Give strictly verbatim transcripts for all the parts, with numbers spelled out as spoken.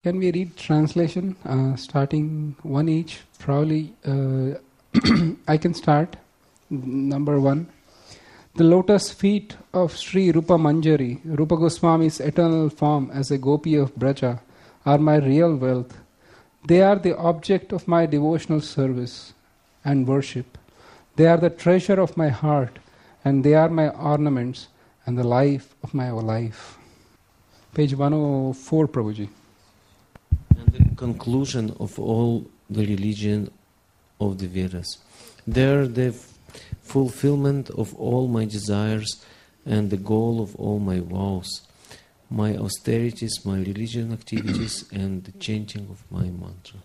can we read translation, uh, starting one each? Probably uh, I can start. Number one. The lotus feet of Sri Rupa Manjari, Rupa Goswami's eternal form as a gopi of Braja, are my real wealth. They are the object of my devotional service and worship. They are the treasure of my heart, and they are my ornaments and the life of my life. Page one oh four, Prabhuji. And the conclusion of all the religion of the Vedas. They are the f- fulfillment of all my desires and the goal of all my vows, my austerities, my religion activities, and the chanting of my mantra.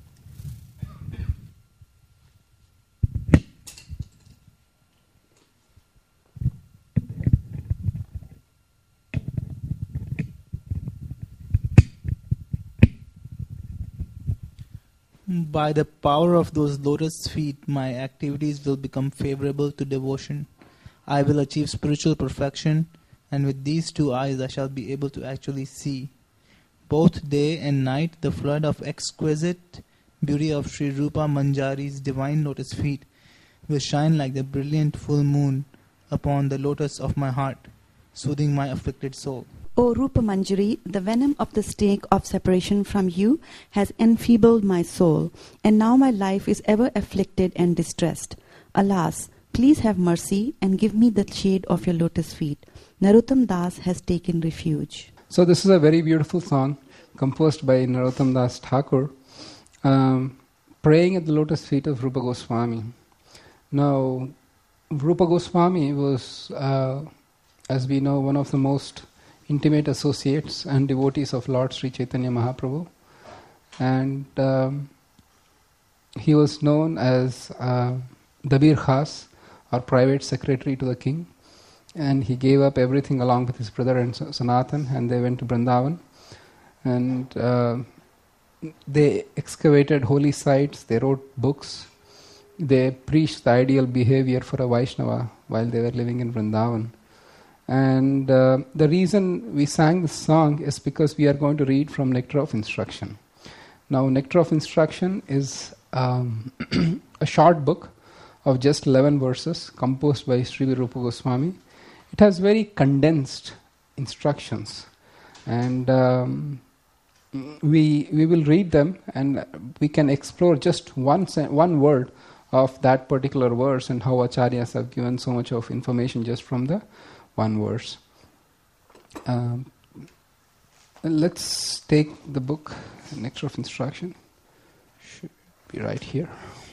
By the power of those lotus feet, my activities will become favorable to devotion. I will achieve spiritual perfection, and with these two eyes I shall be able to actually see. Both day and night, the flood of exquisite beauty of Sri Rupa Manjari's divine lotus feet will shine like the brilliant full moon upon the lotus of my heart, soothing my afflicted soul. O Rupa Manjari, the venom of the snake of separation from you has enfeebled my soul, and now my life is ever afflicted and distressed. Alas, please have mercy and give me the shade of your lotus feet. Narottam Das has taken refuge. So this is a very beautiful song composed by Narottam Das Thakur, um, praying at the lotus feet of Rupa Goswami. Now, Rupa Goswami was, uh, as we know, one of the most intimate associates and devotees of Lord Sri Chaitanya Mahaprabhu, and um, he was known as uh, Dabir Khas, or private secretary to the king, and he gave up everything along with his brother and Sanatan, and they went to Vrindavan, and uh, they excavated holy sites, they wrote books, they preached the ideal behavior for a Vaishnava while they were living in Vrindavan. And uh, the reason we sang this song is because we are going to read from Nectar of Instruction. Now, Nectar of Instruction is um, a short book of just eleven verses composed by Sri Rupa Goswami. It has very condensed instructions, and um, we we will read them, and we can explore just one se- one word of that particular verse and how acharyas have given so much of information just from the one verse. Um, let's take the book, Nectar of Instruction. Should be right here.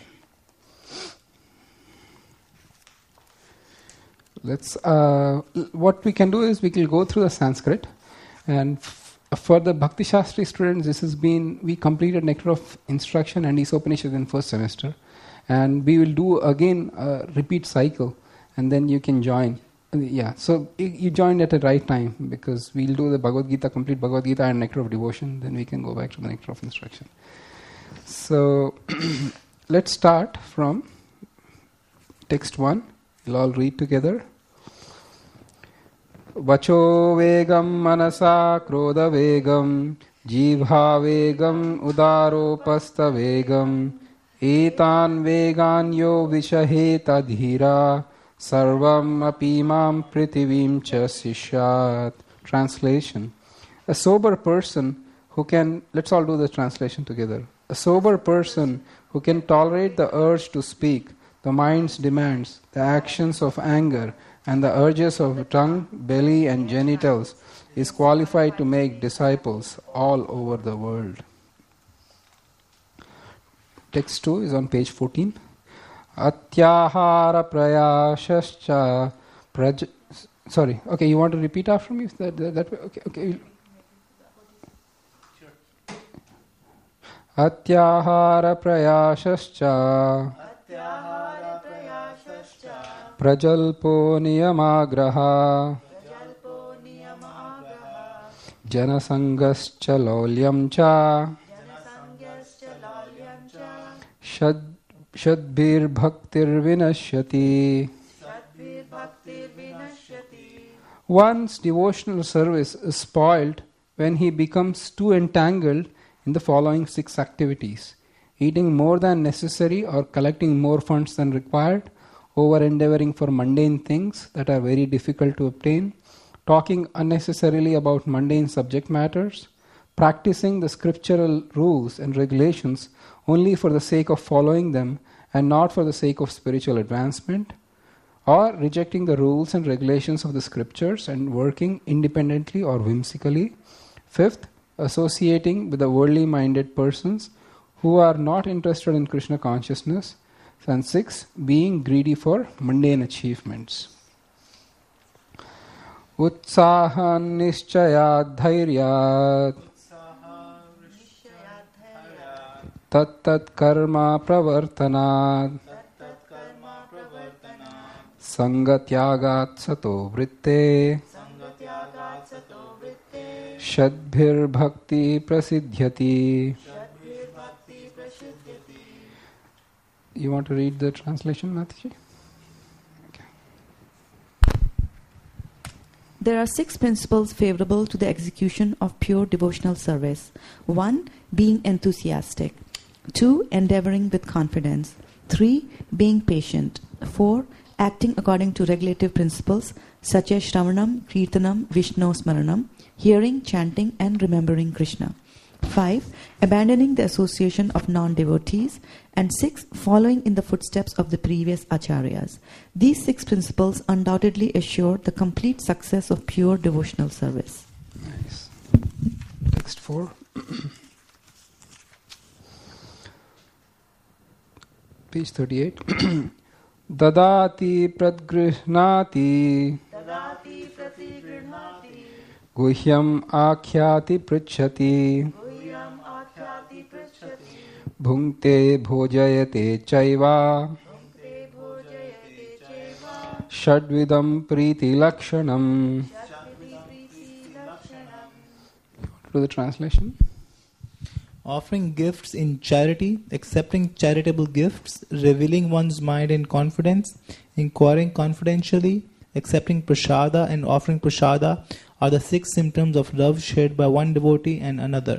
Let's. Uh, what we can do is we can go through the Sanskrit, and f- for the Bhakti Shastri students, this has been we completed Nectar of Instruction and Isopanishad in first semester, and we will do again a repeat cycle, and then you can join. Yeah, so you joined at the right time, because we'll do the Bhagavad Gita, complete Bhagavad Gita and Nectar of Devotion, then we can go back to the Nectar of Instruction. So let's start from text one. We'll all read together. Vacho vegam manasa krodha vegam jivha vegam udaropasta vegam etan vegan yo vishaheta dhira Sarvam apimam prithivim cha sishat. Translation. A sober person who can, let's all do the translation together. A sober person who can tolerate the urge to speak, the mind's demands, the actions of anger, and the urges of tongue, belly, and genitals is qualified to make disciples all over the world. Text two is on page fourteen. Atyahara prayashascha praj... Sorry, okay, you want to repeat after me? That, that, that way? Okay, okay. Sure. Atyahara prayashascha prajalpo niyamagraha janasangascha laulyam cha shad Shadbhir bhaktir vinashyati. One's devotional service is spoiled when he becomes too entangled in the following six activities: eating more than necessary or collecting more funds than required, over-endeavoring for mundane things that are very difficult to obtain, talking unnecessarily about mundane subject matters, practicing the scriptural rules and regulations only for the sake of following them and not for the sake of spiritual advancement, or rejecting the rules and regulations of the scriptures and working independently or whimsically. Fifth, associating with the worldly minded persons who are not interested in Krishna consciousness. And six, being greedy for mundane achievements. Utsahan nischayat dhairyat tat tat karma pravartanat sangatyagat sato vritte shadbhir bhakti prasidhyati. You want to read the translation, Mataji? Okay. There are six principles favorable to the execution of pure devotional service. One, being enthusiastic. Two, endeavoring with confidence. Three, being patient. Four, acting according to regulative principles such as Shravanam, Kirtanam, Vishnu Smaranam, hearing, chanting and remembering Krishna. Five, abandoning the association of non-devotees. And six, following in the footsteps of the previous acharyas. These six principles undoubtedly assure the complete success of pure devotional service. Nice. Text four. Page thirty-eight. Dadati pradgrihnati guhyam akhyati pritchati bhunkte bhojayate chaiva shadvidam priti lakshanam. To the translation. Offering gifts in charity, accepting charitable gifts, revealing one's mind in confidence, inquiring confidentially, accepting prasada and offering prasada are the six symptoms of love shared by one devotee and another.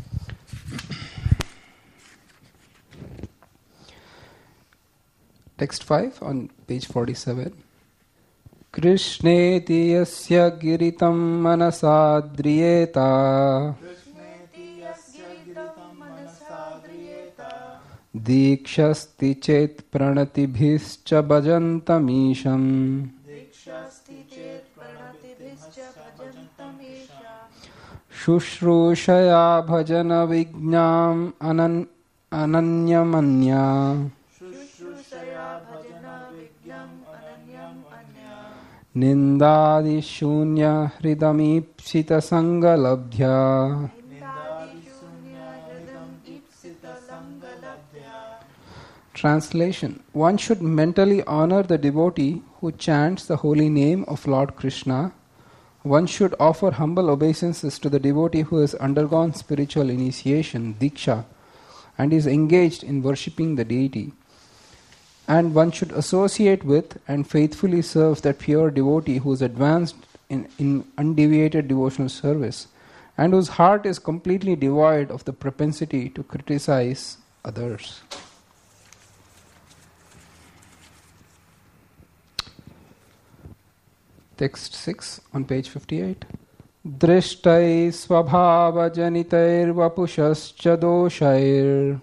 Text five on page forty-seven. Krishneti yasya giritam manasadriyeta Dikshasti chet pranatibhischa bhajantamisham Shushrushaya bhajana vijñam anan ananyamanya Nindadi shunya hridamipsita sangalabdhya. Translation. One should mentally honor the devotee who chants the holy name of Lord Krishna. One should offer humble obeisances to the devotee who has undergone spiritual initiation, Diksha, and is engaged in worshipping the deity. And one should associate with and faithfully serve that pure devotee who is advanced in, in undeviated devotional service and whose heart is completely devoid of the propensity to criticize others. Text six on page fifty-eight. Drishtai svabhava janitair vapushascha doshair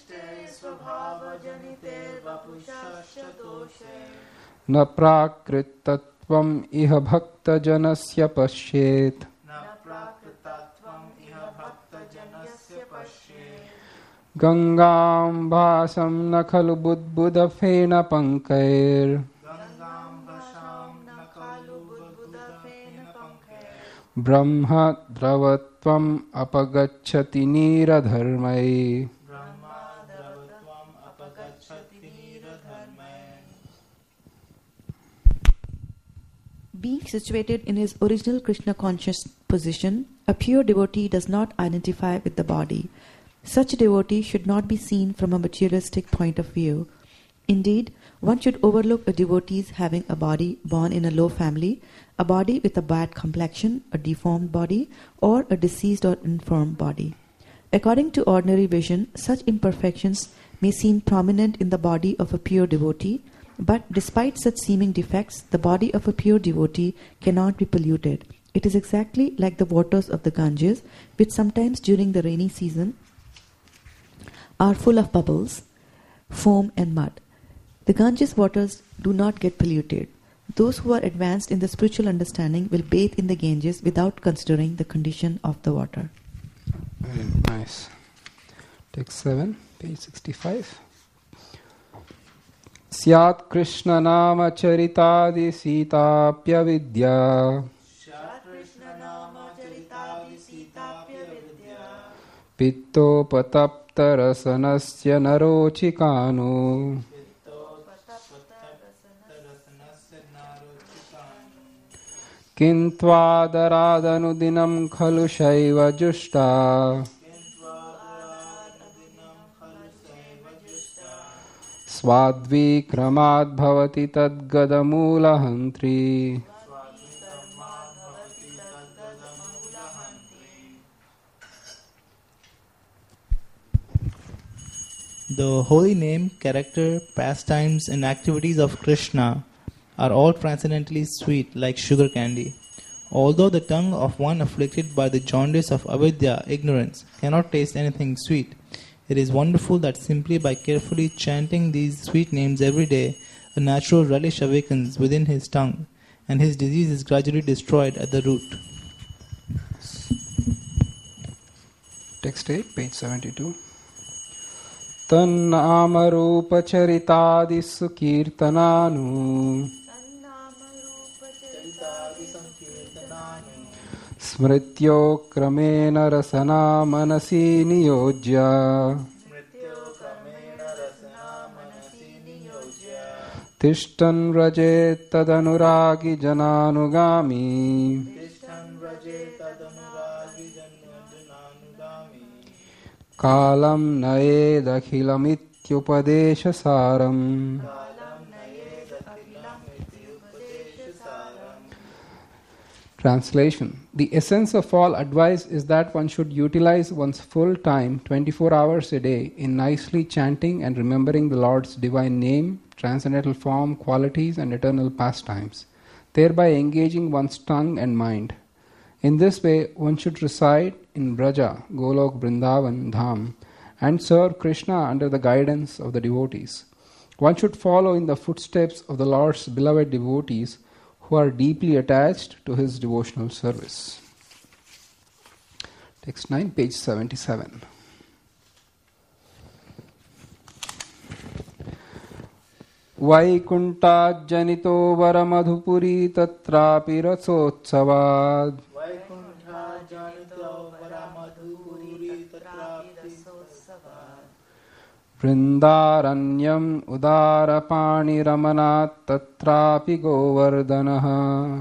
na prakritatvam iha bhakta janasya pashyet. Gangam bhasam na khalu budbuddha fena pankair Brahma dravatvam apagacchati niradharmai. Being situated in his original Krishna conscious position, a pure devotee does not identify with the body. Such a devotee should not be seen from a materialistic point of view. Indeed, one should overlook a devotee's having a body born in a low family, a body with a bad complexion, a deformed body, or a diseased or infirm body. According to ordinary vision, such imperfections may seem prominent in the body of a pure devotee, but despite such seeming defects, the body of a pure devotee cannot be polluted. It is exactly like the waters of the Ganges, which sometimes during the rainy season are full of bubbles, foam and mud. The Ganges waters do not get polluted. Those who are advanced in the spiritual understanding will bathe in the Ganges without considering the condition of the water. Very nice. Text seven, page sixty-five. Syat Krishna Nama Charitadi Sitapya Vidya Pitto Patapta Rasanasya Narochikano Kintvaadaradhanudinam khalu shaiva jushta Swadvikramad bhavati tadgadamulahantri. The holy name, character, pastimes, and activities of Krishna are all transcendently sweet like sugar candy. Although the tongue of one afflicted by the jaundice of avidya, ignorance, cannot taste anything sweet, it is wonderful that simply by carefully chanting these sweet names every day, a natural relish awakens within his tongue, and his disease is gradually destroyed at the root. Text eight, page seventy-two. Tannamarupa charitadisu kirtananu Smrityo kramena rasana manasi niyojya Tishtan rajet tadanuragi jananugami Kalam naed akhilamityupadesha saram. Translation. The essence of all advice is that one should utilize one's full time, twenty-four hours a day, in nicely chanting and remembering the Lord's divine name, transcendental form, qualities, and eternal pastimes, thereby engaging one's tongue and mind. In this way, one should reside in Braja, Golok, Vrindavan, Dham, and serve Krishna under the guidance of the devotees. One should follow in the footsteps of the Lord's beloved devotees who are deeply attached to his devotional service. Text nine, page seventy-seven. Vaikunta janito varamadhupuri tatrapi ratsotsavad Vrindaranyam udarapani ramanat tatrapi govardhanaha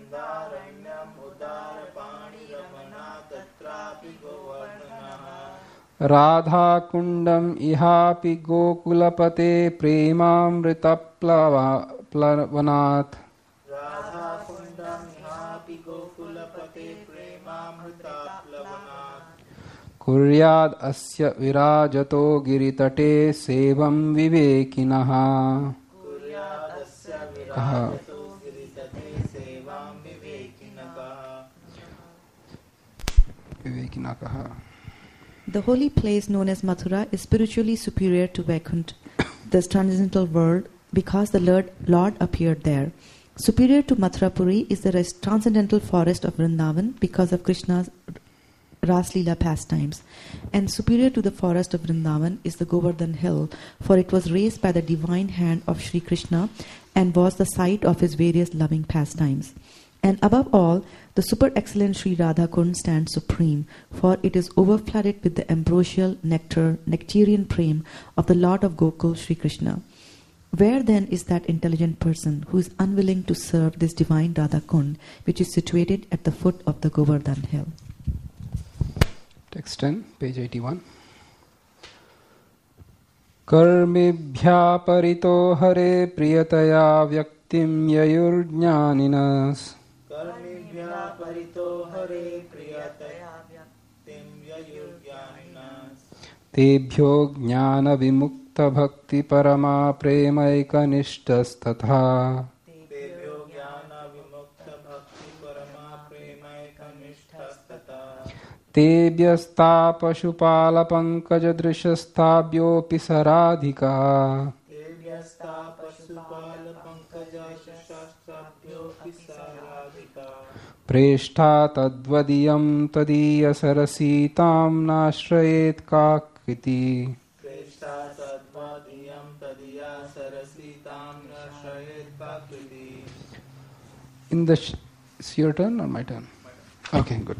Radha kundam ihapi gokulapate premamrita plavanat Kuryad asya virajato giritate sevam vivekinaha. Vivekinakaha. The holy place known as Mathura is spiritually superior to Vaikuntha, the transcendental world, because the Lord, Lord appeared there. Superior to Mathurapuri is the transcendental forest of Vrindavan because of Krishna's Raslila pastimes. And superior to the forest of Vrindavan is the Govardhan hill, for it was raised by the divine hand of Sri Krishna and was the site of his various loving pastimes. And above all, the super excellent Sri Radha Kund stands supreme, for it is overflooded with the ambrosial nectar, nectarian prem of the Lord of Gokul, Sri Krishna. Where then is that intelligent person who is unwilling to serve this divine Radha Kund, which is situated at the foot of the Govardhan hill? Text ten, page eighty-one. Karmibhya parito hare priyataya vyaktim yayurjnaninas. Karmibhya parito hare priyataya vyaktim yayurjnaninas. Tebhyo jnana vimukta bhakti parama premaika nishtasthatha. Tebhyasta pashupala pankaja drishastabhyopi saradhika. Preshta tadvadiyam tadiya sarasitam nashrayet kakriti. In the sh- it's your turn or my turn? Okay, good.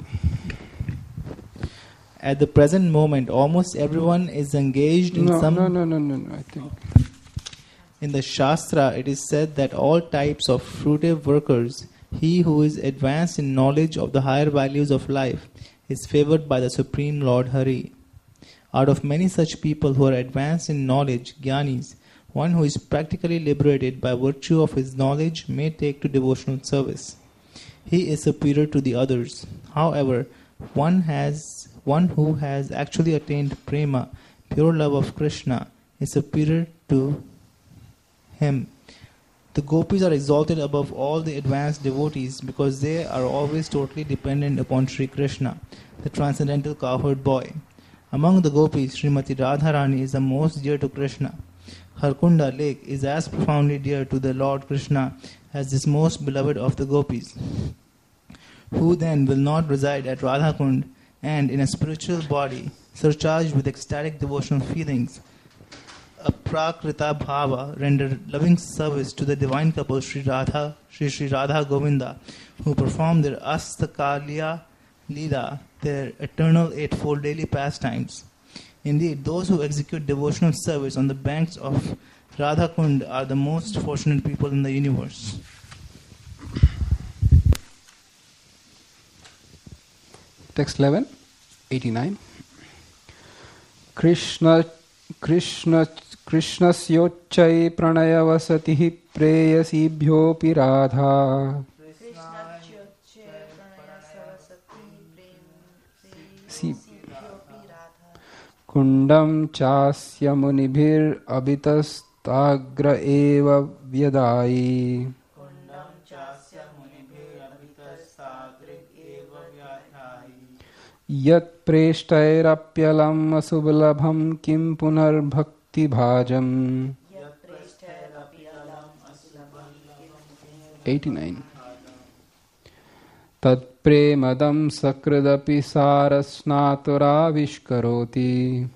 At the present moment, almost everyone is engaged in No, some... no, no, no, no, no, I think. In the Shastra, it is said that all types of fruitive workers, he who is advanced in knowledge of the higher values of life, is favored by the Supreme Lord Hari. Out of many such people who are advanced in knowledge, Gyanis, one who is practically liberated by virtue of his knowledge may take to devotional service. He is superior to the others. However, one has one who has actually attained prema, pure love of Krishna, is superior to him. The gopis are exalted above all the advanced devotees because they are always totally dependent upon Sri Krishna, the transcendental cowherd boy. Among the gopis, Srimati Radharani is the most dear to Krishna. Her Kunda lake is as profoundly dear to the Lord Krishna as this most beloved of the gopis. Who then will not reside at Radhakund and in a spiritual body surcharged with ecstatic devotional feelings, a prakrita bhava, render loving service to the divine couple Sri Radha, Sri Sri Radha Govinda, who perform their Astakaliya Leela, their eternal eightfold daily pastimes. Indeed, those who execute devotional service on the banks of Radha Kund are the most fortunate people in the universe. Text eleven, eighty-nine. Krishna Krishna Krishnasyochai pranayavasatihi preyasibhyopi radha. Kundam chasya munibhir abhitastagra eva vyadai. Yat preshtairapyalam asubhlabham kim punar bhakti bhajam. eighty-nine. Tad premadam sakradapi sarasnatura vishkaroti.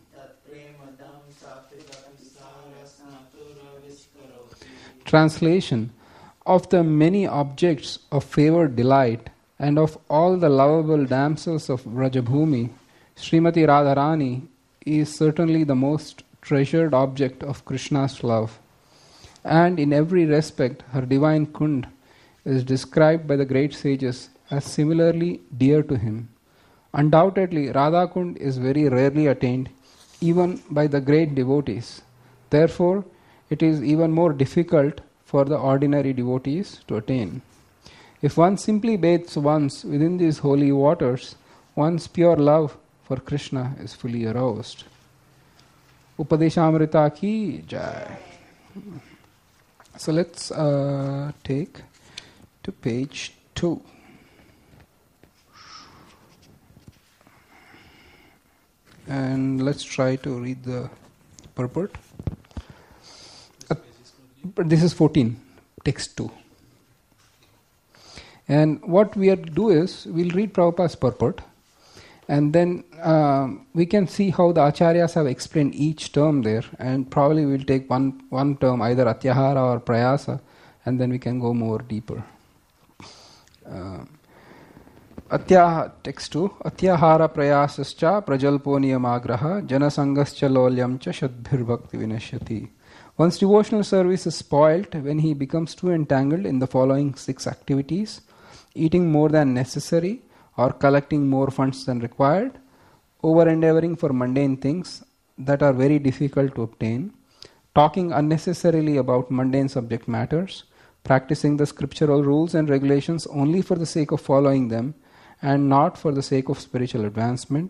Translation. Of the many objects of favored delight and of all the lovable damsels of Vrajabhumi, Srimati Radharani is certainly the most treasured object of Krishna's love. And in every respect, her divine Kund is described by the great sages as similarly dear to him. Undoubtedly, Radha Kund is very rarely attained even by the great devotees. Therefore, it is even more difficult for the ordinary devotees to attain. If one simply bathes once within these holy waters, one's pure love for Krishna is fully aroused. Upadeshamrita ki jai. So let's uh, take to page two. And let's try to read the purport. Uh, this is fourteen, text two. And what we are to do is, we'll read Prabhupada's purport, and then um, we can see how the acharyas have explained each term there, and probably we'll take one, one term, either atyahara or prayasa, and then we can go more deeper. Uh, Atyaha, text two, atyahara prayasascha prajalpo niyamagraha janasangascha lolyamcha shadbhir bhakti vinashyati. One's devotional service is spoilt when he becomes too entangled in the following six activities: eating more than necessary or collecting more funds than required, over-endeavoring for mundane things that are very difficult to obtain, talking unnecessarily about mundane subject matters, practicing the scriptural rules and regulations only for the sake of following them and not for the sake of spiritual advancement,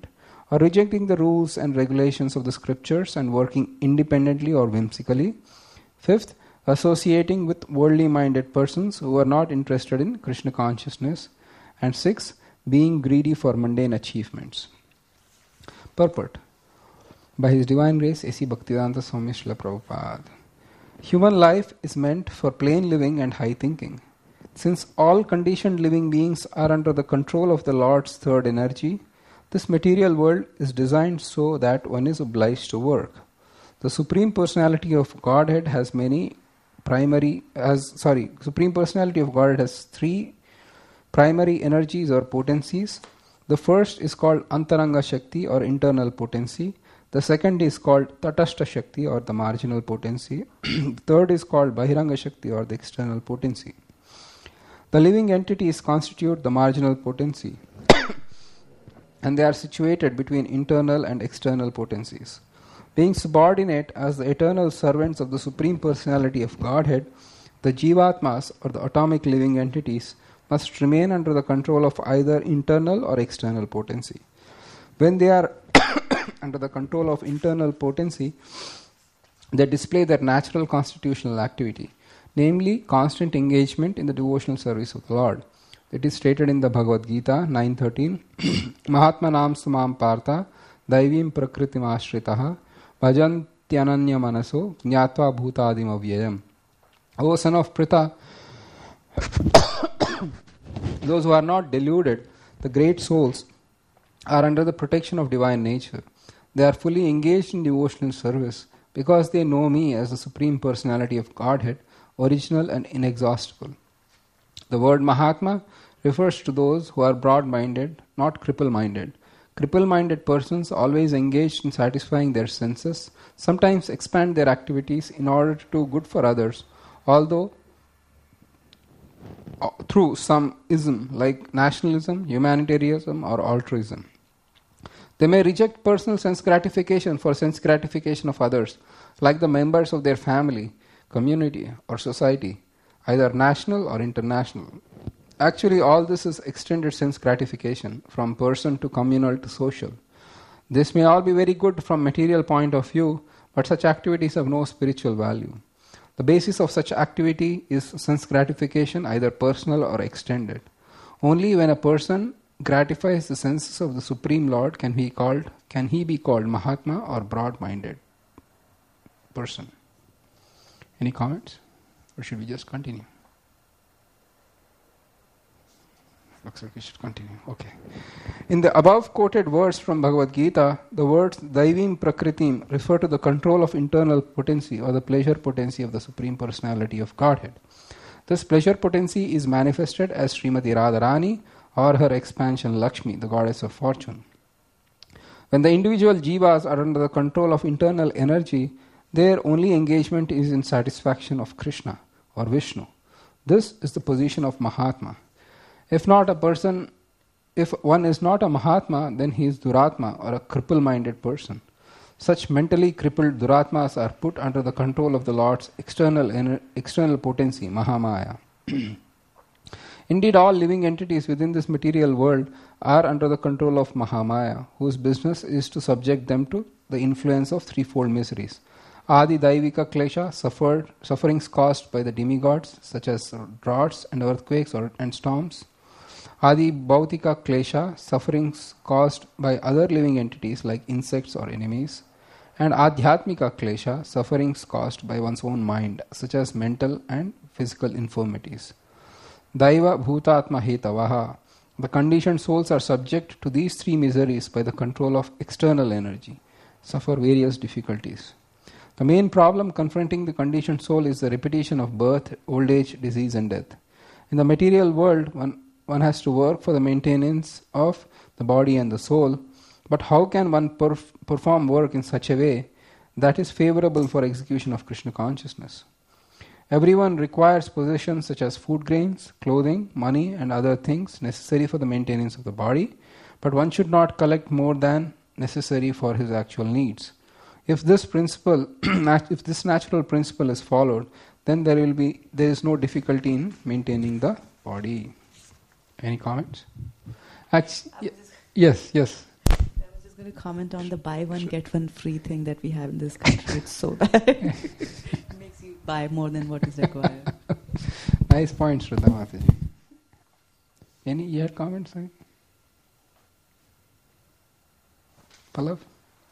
or rejecting the rules and regulations of the scriptures and working independently or whimsically. Fifth, associating with worldly minded persons who are not interested in Krishna consciousness. And sixth, being greedy for mundane achievements. Purport. By His Divine Grace, A C Bhaktivedanta Swami Srila Prabhupada. Human life is meant for plain living and high thinking. Since all conditioned living beings are under the control of the Lord's third energy, this material world is designed so that one is obliged to work. The Supreme Personality of Godhead has many primary, has, sorry, Supreme Personality of Godhead has three primary energies or potencies. The first is called Antaranga Shakti or internal potency. The second is called Tatastha Shakti or the marginal potency. The third is called Bahiranga Shakti or the external potency. The living entities constitute the marginal potency and they are situated between internal and external potencies. Being subordinate as the eternal servants of the Supreme Personality of Godhead, the Jivatmas or the atomic living entities must remain under the control of either internal or external potency. When they are under the control of internal potency, they display their natural constitutional activity, namely constant engagement in the devotional service of the Lord. It is stated in the Bhagavad Gita nine thirteen, Mahatmanam sumam partha daivim prakritim ashritaha bhajantyananya manaso jnatva bhutadim avyayam. O son of Pritha, those who are not deluded, the great souls, are under the protection of divine nature. They are fully engaged in devotional service because they know me as the Supreme Personality of Godhead, original and inexhaustible. The word Mahatma refers to those who are broad-minded, not cripple-minded. Cripple-minded persons, always engaged in satisfying their senses, sometimes expand their activities in order to do good for others, although through some ism like nationalism, humanitarianism or altruism. They may reject personal sense gratification for sense gratification of others, like the members of their family, community or society, either national or international. Actually, all this is extended sense gratification from person to communal to social. This may all be very good from material point of view, but such activities have no spiritual value. The basis of such activity is sense gratification, either personal or extended. Only when a person gratifies the senses of the Supreme Lord can he called can he be called Mahatma or broad-minded person. Any comments? Or should we just continue? Looks like we should continue. Okay. In the above quoted verse from Bhagavad Gita, the words Daivim Prakritim refer to the control of internal potency or the pleasure potency of the Supreme Personality of Godhead. This pleasure potency is manifested as Srimati Radharani or her expansion Lakshmi, the goddess of fortune. When the individual jivas are under the control of internal energy, their only engagement is in satisfaction of Krishna or Vishnu. This is the position of Mahatma. If not a person, if one is not a Mahatma, then he is Duratma or a cripple-minded person. Such mentally crippled Duratmas are put under the control of the Lord's external ener- external potency, Mahamaya. Indeed, all living entities within this material world are under the control of Mahamaya, whose business is to subject them to the influence of threefold miseries. Adi Daivika Klesha, suffered, sufferings caused by the demigods, such as droughts and earthquakes or, and storms. Adi Bhautika Klesha, sufferings caused by other living entities like insects or enemies. And Adhyatmika Klesha, sufferings caused by one's own mind, such as mental and physical infirmities. Daiva Bhutatma Hetavaha, the conditioned souls are subject to these three miseries by the control of external energy, suffer various difficulties. The main problem confronting the conditioned soul is the repetition of birth, old age, disease and death. In the material world, one, one has to work for the maintenance of the body and the soul, but how can one perf- perform work in such a way that is favorable for execution of Krishna consciousness? Everyone requires possessions such as food grains, clothing, money and other things necessary for the maintenance of the body, but one should not collect more than necessary for his actual needs. If this principle, if this natural principle is followed, then there will be there is no difficulty in maintaining the body. Any comments? Actually, y- yes, yes. I was just going to comment on the buy one get one free thing that we have in this country. It's so bad. It makes you buy more than what is required. Nice point, Shraddha Mataji. Any you had comments? Right? Pallav?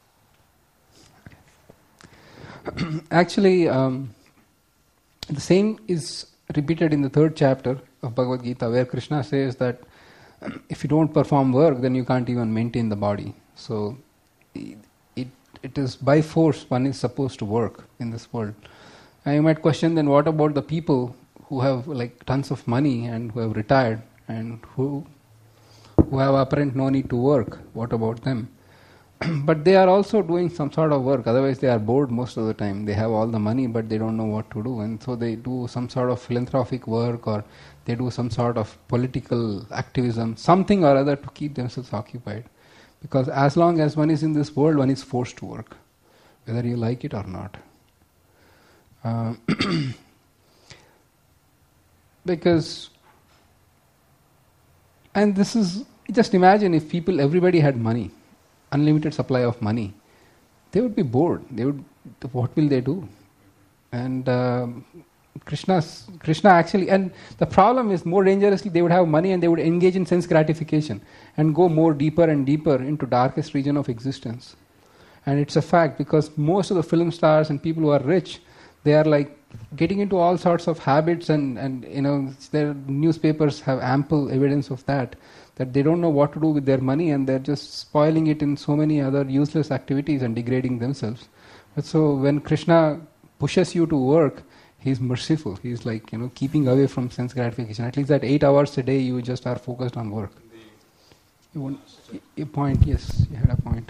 Actually, um, the same is repeated in the third chapter of Bhagavad Gita, where Krishna says that if you don't perform work, then you can't even maintain the body. So it, it, it is by force one is supposed to work in this world. And you might question, then what about the people who have like tons of money and who have retired and who who have apparent no need to work? What about them? But they are also doing some sort of work, otherwise they are bored most of the time. They have all the money but they don't know what to do, and so they do some sort of philanthropic work, or they do some sort of political activism, something or other to keep themselves occupied. Because as long as one is in this world, one is forced to work, whether you like it or not. Uh, because, and this is, just imagine if people, everybody had money, unlimited supply of money, they would be bored. They would, what will they do? And uh, Krishna's, Krishna actually, and the problem is more dangerously, they would have money and they would engage in sense gratification and go more deeper and deeper into darkest region of existence. And it's a fact, because most of the film stars and people who are rich, they are like getting into all sorts of habits, and, and you know, their newspapers have ample evidence of that, that they don't know what to do with their money and they're just spoiling it in so many other useless activities and degrading themselves. But so when Krishna pushes you to work, he's merciful. He's like, you know, keeping away from sense gratification. At least that eight hours a day you just are focused on work. You want a point? Yes, you had a point.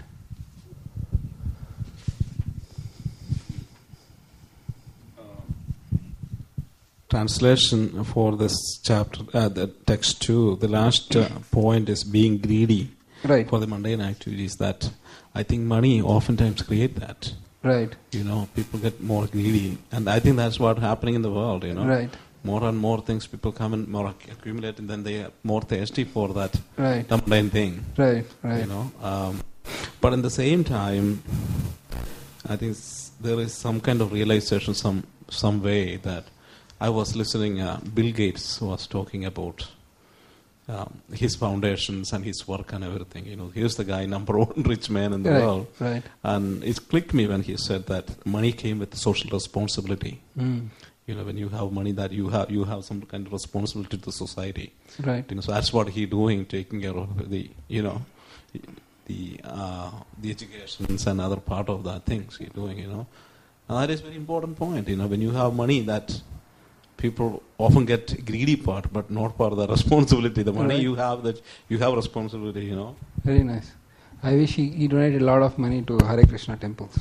Translation for this chapter, uh, the text two, the last uh, point is being greedy right. for the mundane activities. That I think money oftentimes create that. Right. You know, people get more greedy, and I think that's what's happening in the world. You know, right. More and more things people come and more accumulate, and then they are more thirsty for that right. mundane thing. Right. Right. You know, um, but at the same time, I think there is some kind of realization, some some way that. I was listening, uh, Bill Gates was talking about um, his foundations and his work and everything. You know, he's the guy, number one rich man in the right, world. Right. And it clicked me when he said that money came with social responsibility. Mm. You know, when you have money, that you have you have some kind of responsibility to society. Right. You know, so that's what he's doing, taking care of the, you know, the uh, the educations and other part of that things he's doing. You know, and that is a very important point. You know, when you have money, that people often get greedy part, but not part of the responsibility. The money right. you have, that you have responsibility, you know. Very nice. I wish he, he donated a lot of money to Hare Krishna temples.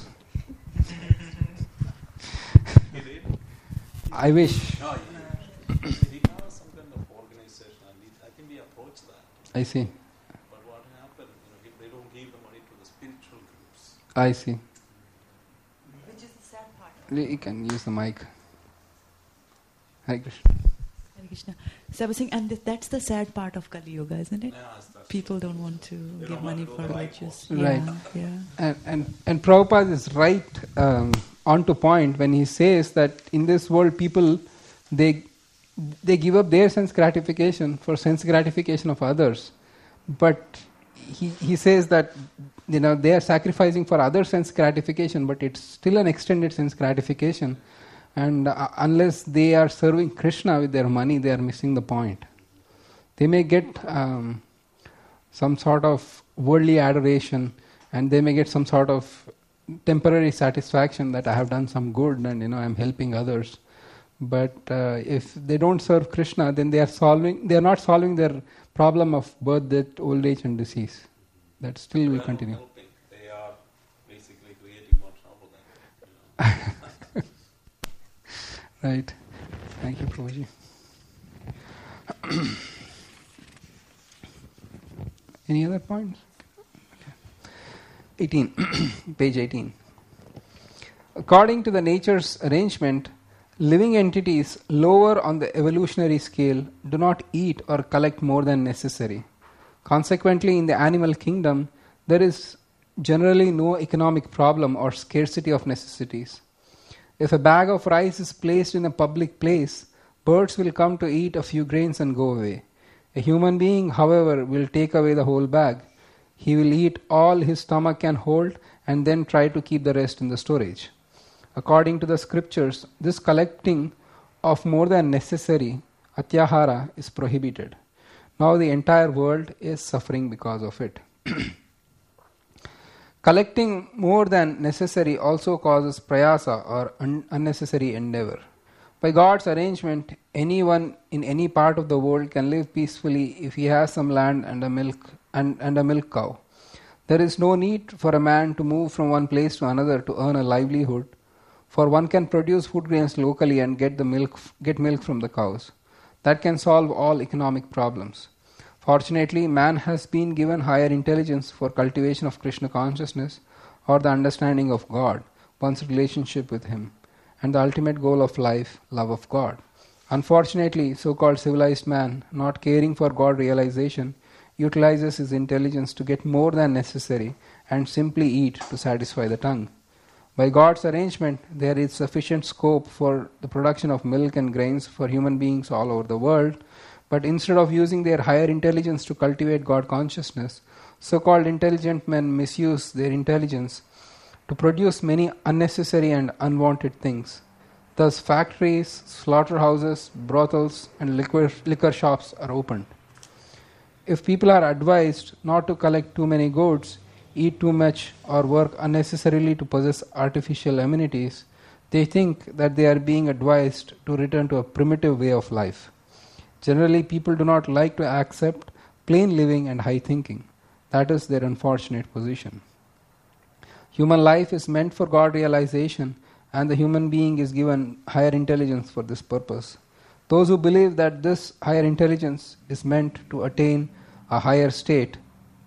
He did? I wish. No, he, he has some kind of organization, and he, I think we approach that. I see. But what happened, you know, they don't give the money to the spiritual groups. I see. Which is the sad part. You can use the mic. Hare Krishna. Hare Krishna. So I was saying, and that's the sad part of Kali Yuga, isn't it? Yes, People don't want to they give money for religious. Right. Yeah, yeah. And, and, and Prabhupada is right um, on to point when he says that in this world people, they they give up their sense gratification for sense gratification of others. But he, he says that, you know, they are sacrificing for other sense gratification, but it's still an extended sense gratification. And uh, unless they are serving Krishna with their money, they are missing the point. They may get um, some sort of worldly adoration, and they may get some sort of temporary satisfaction that I have done some good and, you know, I am helping others. But uh, if they don't serve Krishna, then they are solving. They are not solving their problem of birth, death, old age, and disease. That still will continue. Helping. They are basically creating more trouble than, you know. Right. Thank you, Prabhuji. Any other points? Okay. eighteen. Page eighteen. According to the nature's arrangement, living entities lower on the evolutionary scale do not eat or collect more than necessary. Consequently, in the animal kingdom, there is generally no economic problem or scarcity of necessities. If a bag of rice is placed in a public place, birds will come to eat a few grains and go away. A human being, however, will take away the whole bag. He will eat all his stomach can hold and then try to keep the rest in the storage. According to the scriptures, this collecting of more than necessary, atyahara, is prohibited. Now the entire world is suffering because of it. Collecting more than necessary also causes prayasa or un- unnecessary endeavor. By God's arrangement, anyone in any part of the world can live peacefully if he has some land and a milk and, and a milk cow. There is no need for a man to move from one place to another to earn a livelihood, for one can produce food grains locally and get the milk get milk from the cows. That can solve all economic problems. Fortunately, man has been given higher intelligence for cultivation of Krishna consciousness or the understanding of God, one's relationship with Him, and the ultimate goal of life, love of God. Unfortunately, so-called civilized man, not caring for God realization, utilizes his intelligence to get more than necessary and simply eat to satisfy the tongue. By God's arrangement, there is sufficient scope for the production of milk and grains for human beings all over the world, but instead of using their higher intelligence to cultivate God consciousness, so-called intelligent men misuse their intelligence to produce many unnecessary and unwanted things. Thus, factories, slaughterhouses, brothels, and liquor, liquor shops are opened. If people are advised not to collect too many goods, eat too much, or work unnecessarily to possess artificial amenities, they think that they are being advised to return to a primitive way of life. Generally, people do not like to accept plain living and high thinking. That is their unfortunate position. Human life is meant for God realization, and the human being is given higher intelligence for this purpose. Those who believe that this higher intelligence is meant to attain a higher state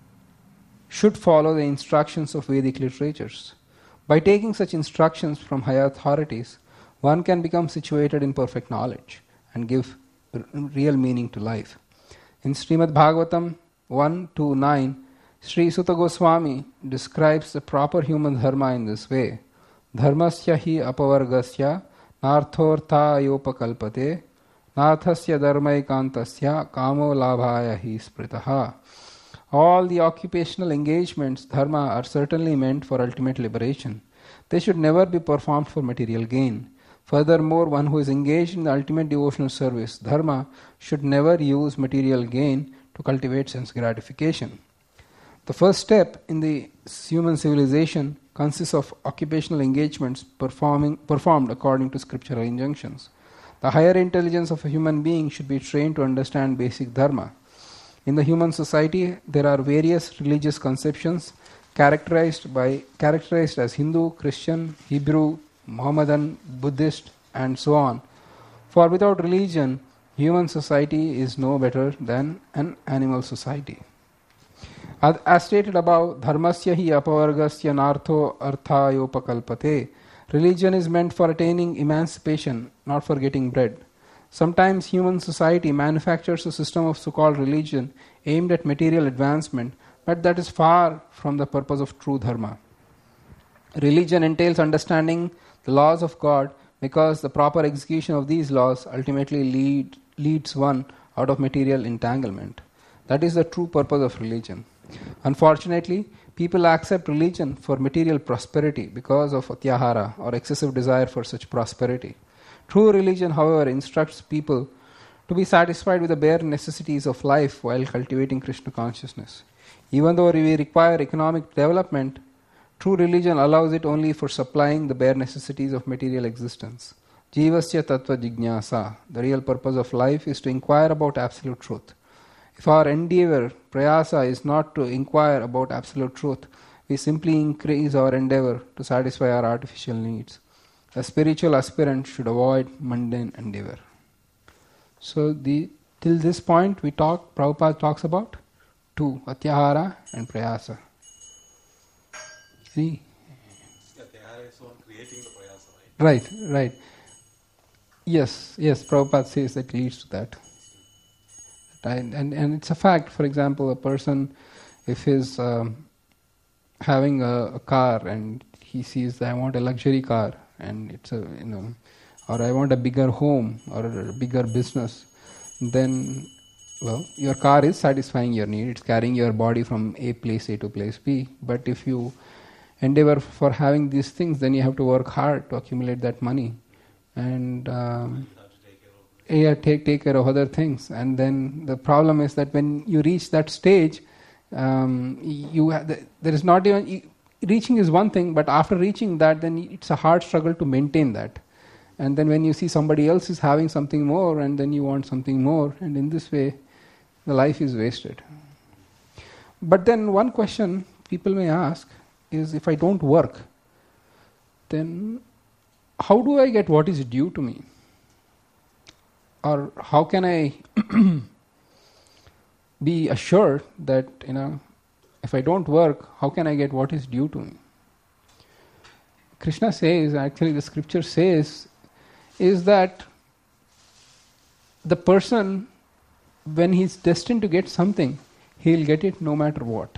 should follow the instructions of Vedic literatures. By taking such instructions from higher authorities, one can become situated in perfect knowledge and give r- real meaning to life. In Srimad Bhagavatam one to nine, Sri Suta Goswami describes the proper human dharma in this way. Dharmasya hi apavargasya narthortha yopakalpate nathasya dharmaikantasya kamo labhaya hi spritaha. All the occupational engagements, dharma, are certainly meant for ultimate liberation. They should never be performed for material gain. Furthermore, one who is engaged in the ultimate devotional service, dharma, should never use material gain to cultivate sense gratification. The first step in the human civilization consists of occupational engagements performing, performed according to scriptural injunctions. The higher intelligence of a human being should be trained to understand basic dharma. In the human society, there are various religious conceptions characterized by characterized as Hindu, Christian, Hebrew, Mohammedan, Buddhist, and so on. For without religion, human society is no better than an animal society. As stated above, dharmasya hi apavargasya nartho arthayopakalpate. Religion is meant for attaining emancipation, not for getting bread. Sometimes human society manufactures a system of so-called religion aimed at material advancement, but that is far from the purpose of true dharma. Religion entails understanding the laws of God, because the proper execution of these laws ultimately lead, leads one out of material entanglement. That is the true purpose of religion. Unfortunately, people accept religion for material prosperity because of atyahara or excessive desire for such prosperity. True religion, however, instructs people to be satisfied with the bare necessities of life while cultivating Krishna consciousness. Even though we require economic development, true religion allows it only for supplying the bare necessities of material existence. Jivasya tattva jignasa. The real purpose of life is to inquire about absolute truth. If our endeavor, prayasa, is not to inquire about absolute truth, we simply increase our endeavor to satisfy our artificial needs. A spiritual aspirant should avoid mundane endeavor. So the till this point we talk, Prabhupada talks about two, atyahara and prayasa. See? Atyahara is one creating the prayasa, right? Right, right. Yes, yes, Prabhupada says that leads to that. And, and, and it's a fact. For example, a person, if his um, having a, a car and he sees that I want a luxury car and it's a, you know, or I want a bigger home or a bigger business, then, well, your car is satisfying your need. It's carrying your body from A place A to place B. But if you endeavor for having these things, then you have to work hard to accumulate that money. And um, yeah, take, take care of other things. And then the problem is that when you reach that stage, um, you ha- there is not even... You, reaching is one thing, but after reaching that, then it's a hard struggle to maintain that. And then when you see somebody else is having something more, and then you want something more, and in this way, the life is wasted. But then one question people may ask is, if I don't work, then how do I get what is due to me? Or how can I be assured that, you know, if I don't work, how can I get what is due to me? Krishna says, actually the scripture says, is that the person, when he's destined to get something, he'll get it no matter what.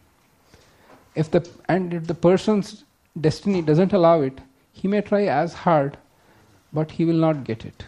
If the and if the person's destiny doesn't allow it, he may try as hard, but he will not get it.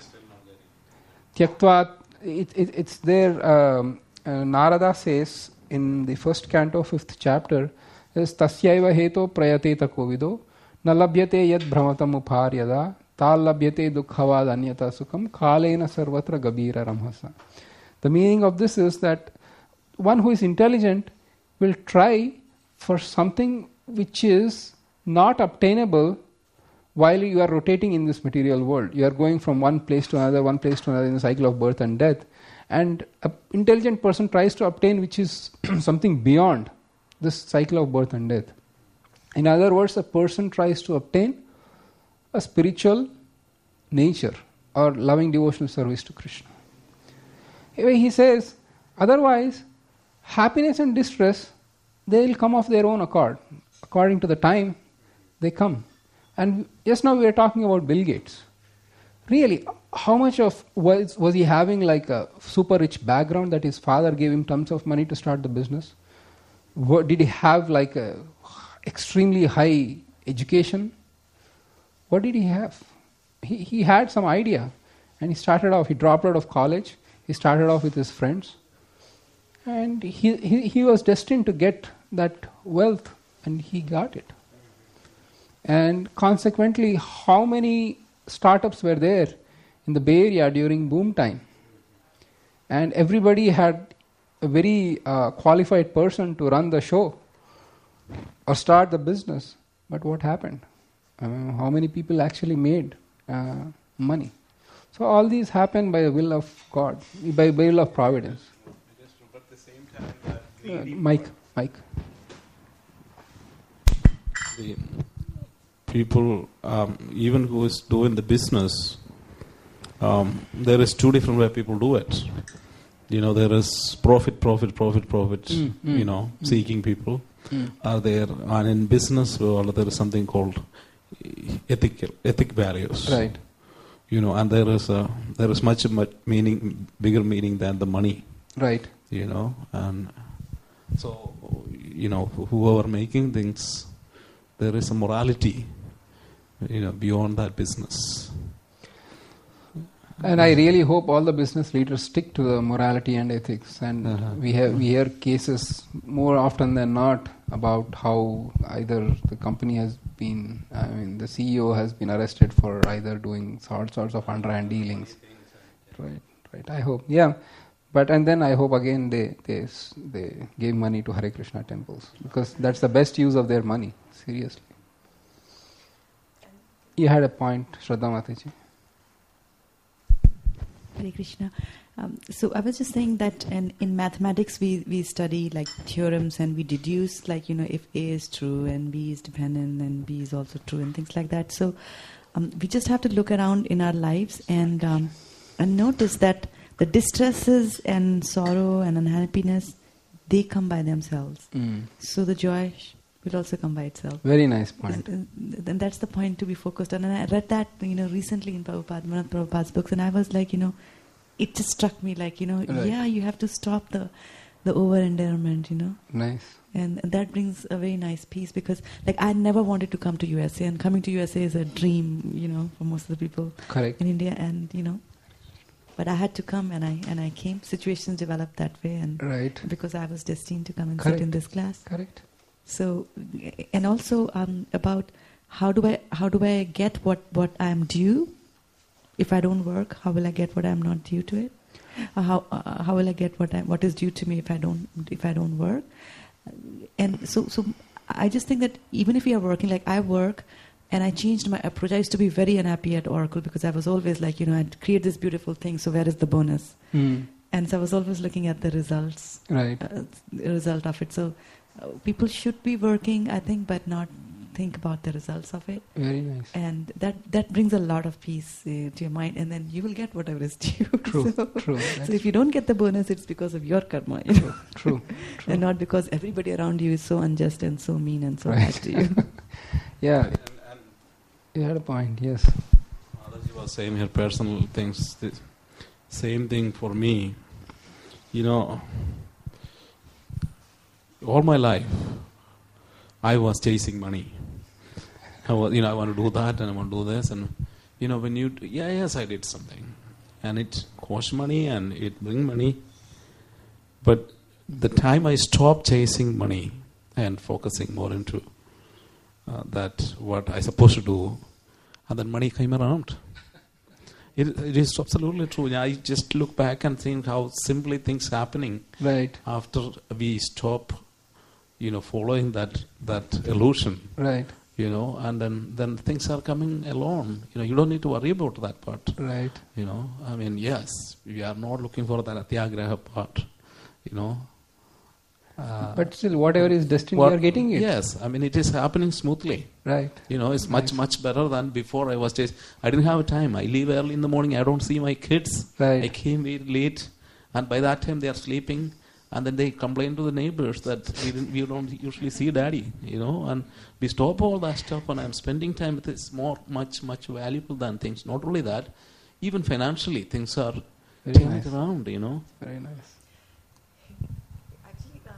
Tyaktva, it, it, it's there. Um, uh, Narada says in the first canto, fifth chapter, is Tasyaiva heto prayateta kovido nalabhyate yad brahmatam uparyada tal labhyate dukkavad anyata sukham kalena sarvatra gabira ramhasa. The meaning of this is that one who is intelligent will try for something which is not obtainable while you are rotating in this material world. You are going from one place to another, one place to another in the cycle of birth and death. And an intelligent person tries to obtain which is something beyond this cycle of birth and death. In other words, a person tries to obtain a spiritual nature or loving devotional service to Krishna. He says, otherwise, happiness and distress, they will come of their own accord. According to the time, they come. And just now we are talking about Bill Gates. Really, how much of was was he having like a super rich background that his father gave him tons of money to start the business? What, did he have like a extremely high education? What did he have? He he had some idea, and he started off. He dropped out of college. He started off with his friends, and he he, he was destined to get that wealth, and he got it. And consequently, how many startups were there in the Bay Area during boom time? And everybody had a very uh, qualified person to run the show or start the business. But what happened? I mean, how many people actually made uh, money? So all these happen by the will of God, by the will of providence. But at the same time, that Uh, Mike, Mike. the people, um, even who is doing the business, um, there is two different ways people do it. You know, there is profit, profit, profit, profit, Mm, mm, you know, mm. seeking people Mm. are there. And in business, well, there is something called ethical, ethic barriers. Right. You know, and there is a, there is much, much meaning, bigger meaning than the money. Right. You know, and so, you know, whoever making things, there is a morality, you know, beyond that business. And I really hope all the business leaders stick to the morality and ethics. And Uh-huh. we have we hear cases more often than not about how either the company has been, I mean, the C E O has been arrested for either doing all sorts of underhand dealings. Right, right. I hope, yeah. But and then I hope again they they s- they gave money to Hare Krishna temples, because that's the best use of their money. Seriously. You had a point, Shraddha Mataji. Hare Krishna. Um, so I was just saying that in, in mathematics we, we study like theorems and we deduce like, you know, if A is true and B is dependent and B is also true and things like that. So um, we just have to look around in our lives and um, and notice that the distresses and sorrow and unhappiness, they come by themselves. Mm. So the joy sh- will also come by itself. Very nice point. And and that's the point to be focused on. And I read that, you know, recently in Prabhupada, one of Prabhupada's books, and I was like, you know, it just struck me like, you know, Right. yeah, you have to stop the the over-endearment, you know. Nice. And that brings a very nice peace, because like I never wanted to come to U S A, and coming to U S A is a dream, you know, for most of the people Correct. in India, and you know, but I had to come, and I and I came. Situations developed that way, and Right. because I was destined to come and Correct. sit in this class. Correct. So, and also um, about how do I how do I get what what I am due? If I don't work, how will I get what I am not due to it? Uh, how uh, how will I get what I, what is due to me if I don't if I don't work? And so so I just think that even if we are working, like I work, and I changed my approach. I used to be very unhappy at Oracle because I was always like, you know, I'd create this beautiful thing. So where is the bonus? Mm. And so I was always looking at the results, Right. uh, the result of it. So uh, people should be working, I think, but not think about the results of it. Very nice. And that, that brings a lot of peace uh, to your mind, and then you will get whatever is due. True. so, True. so if you don't get the bonus, it's because of your karma, you know? True. True. And not because everybody around you is so unjust and so mean and so Right. bad to you. Yeah. And, and You had a point. Yes. Mataji was saying her personal things. The same thing for me. You know, all my life, I was chasing money. I was, you know, I want to do that and I want to do this, and you know, when you, yeah, yes, I did something, and it cost money and it bring money. But the time I stopped chasing money and focusing more into uh, that what I supposed to do, and then money came around. It, it is absolutely true. I just look back and think how simply things happening Right. after we stop, you know, following that that illusion, Right. you know, and then, then things are coming along. You know, you don't need to worry about that part. Right. You know, I mean, yes, we are not looking for that Atyagraha part, you know. Uh, But still, whatever is destined, what- you are getting it. Yes, I mean, it is happening smoothly. Right. You know, it's much, Nice. much better than before I was just, I didn't have time. I leave early in the morning, I don't see my kids. Right. I came very late, and by that time they are sleeping, and then they complain to the neighbors that we, didn't, we don't usually see daddy, you know, and we stop all that stuff, and I'm spending time with this more, much, much valuable than things. Not only that, even financially, things are Very turning nice. around, you know. Very nice. Actually,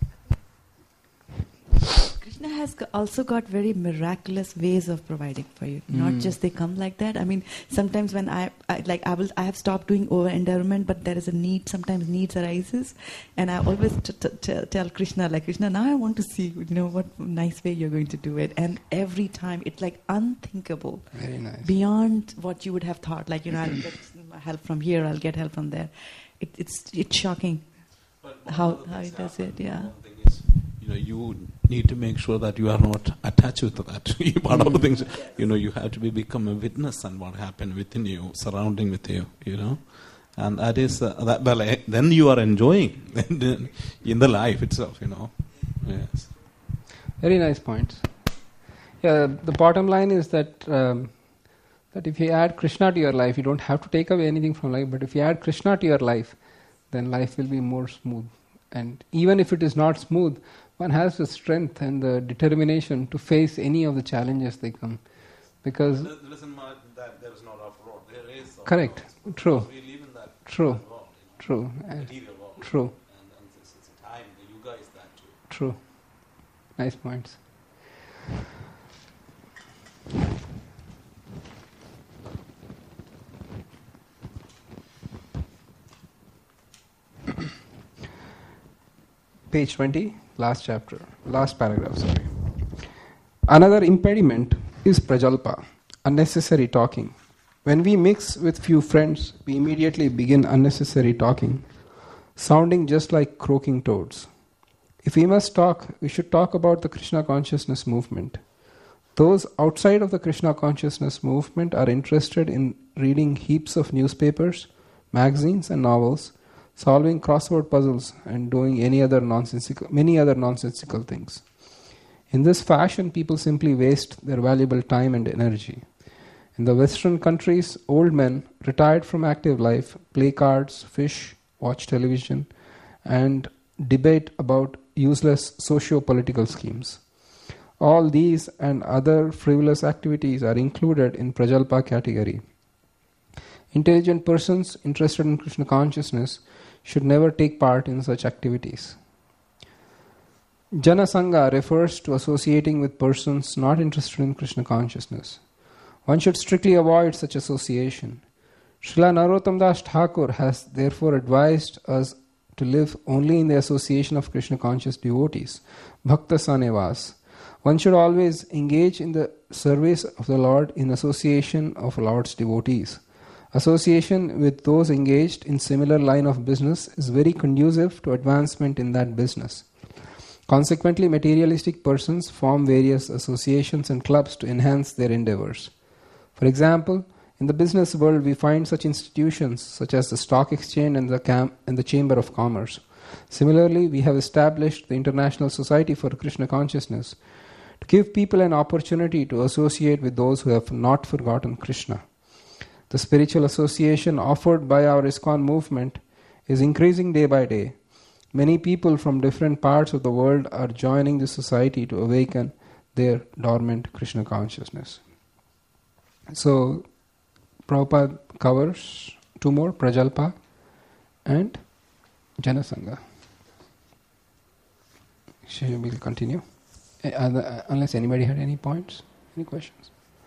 Krishna has go- also got very miraculous ways of providing for you. Not Mm. just they come like that. I mean, sometimes when I, I like I will I have stopped doing over endowment, but there is a need. Sometimes needs arises, and I always t- t- t- tell Krishna, like, Krishna, now I want to see, you know, what nice way you're going to do it. And every time it's like unthinkable, Very nice. beyond what you would have thought. Like, you know, I'll get help from here, I'll get help from there. It, it's it's shocking. How how he does it, yeah. One thing is, you know, you need to make sure that you are not attached to that. One of the things, you know, you have to be become a witness on what happened within you, surrounding with you, you know, and that is uh, that. Well, eh, then you are enjoying in the life itself, you know. Yes. Very nice points. Yeah, the bottom line is that um, that if you add Krishna to your life, you don't have to take away anything from life. But if you add Krishna to your life, then life will be more smooth. And even if it is not smooth, one has the strength and the determination to face any of the challenges they come. Because Listen, that there is no rough road. There is. correct, true, We live in that true, world, true, and material world. true, And, and it's, it's a time. The yuga is that too. true. Nice points. Page twenty, last chapter, last paragraph, sorry. Another impediment is prajalpa, unnecessary talking. When we mix with few friends, we immediately begin unnecessary talking, sounding just like croaking toads. If we must talk, we should talk about the Krishna consciousness movement. Those outside of the Krishna consciousness movement are interested in reading heaps of newspapers, magazines and novels, solving crossword puzzles and doing any other nonsensical, many other nonsensical things. In this fashion, people simply waste their valuable time and energy. In the Western countries, old men, retired from active life, play cards, fish, watch television, and debate about useless socio-political schemes. All these and other frivolous activities are included in Prajalpa category. Intelligent persons interested in Krishna consciousness should never take part in such activities. Jana Sangha refers to associating with persons not interested in Krishna consciousness. One should strictly avoid such association. Srila Narottam Das Thakur has therefore advised us to live only in the association of Krishna conscious devotees, Bhakta Sanevas. One should always engage in the service of the Lord in association of Lord's devotees. Association with those engaged in similar line of business is very conducive to advancement in that business. Consequently, materialistic persons form various associations and clubs to enhance their endeavors. For example, in the business world, we find such institutions such as the Stock Exchange and the, Cam- and the Chamber of Commerce. Similarly, we have established the International Society for Krishna Consciousness to give people an opportunity to associate with those who have not forgotten Krishna. The spiritual association offered by our ISKCON movement is increasing day by day. Many people from different parts of the world are joining the society to awaken their dormant Krishna consciousness. So, Prabhupada covers two more, Prajalpa and Janasangha. We will continue. Uh, unless anybody had any points, any questions.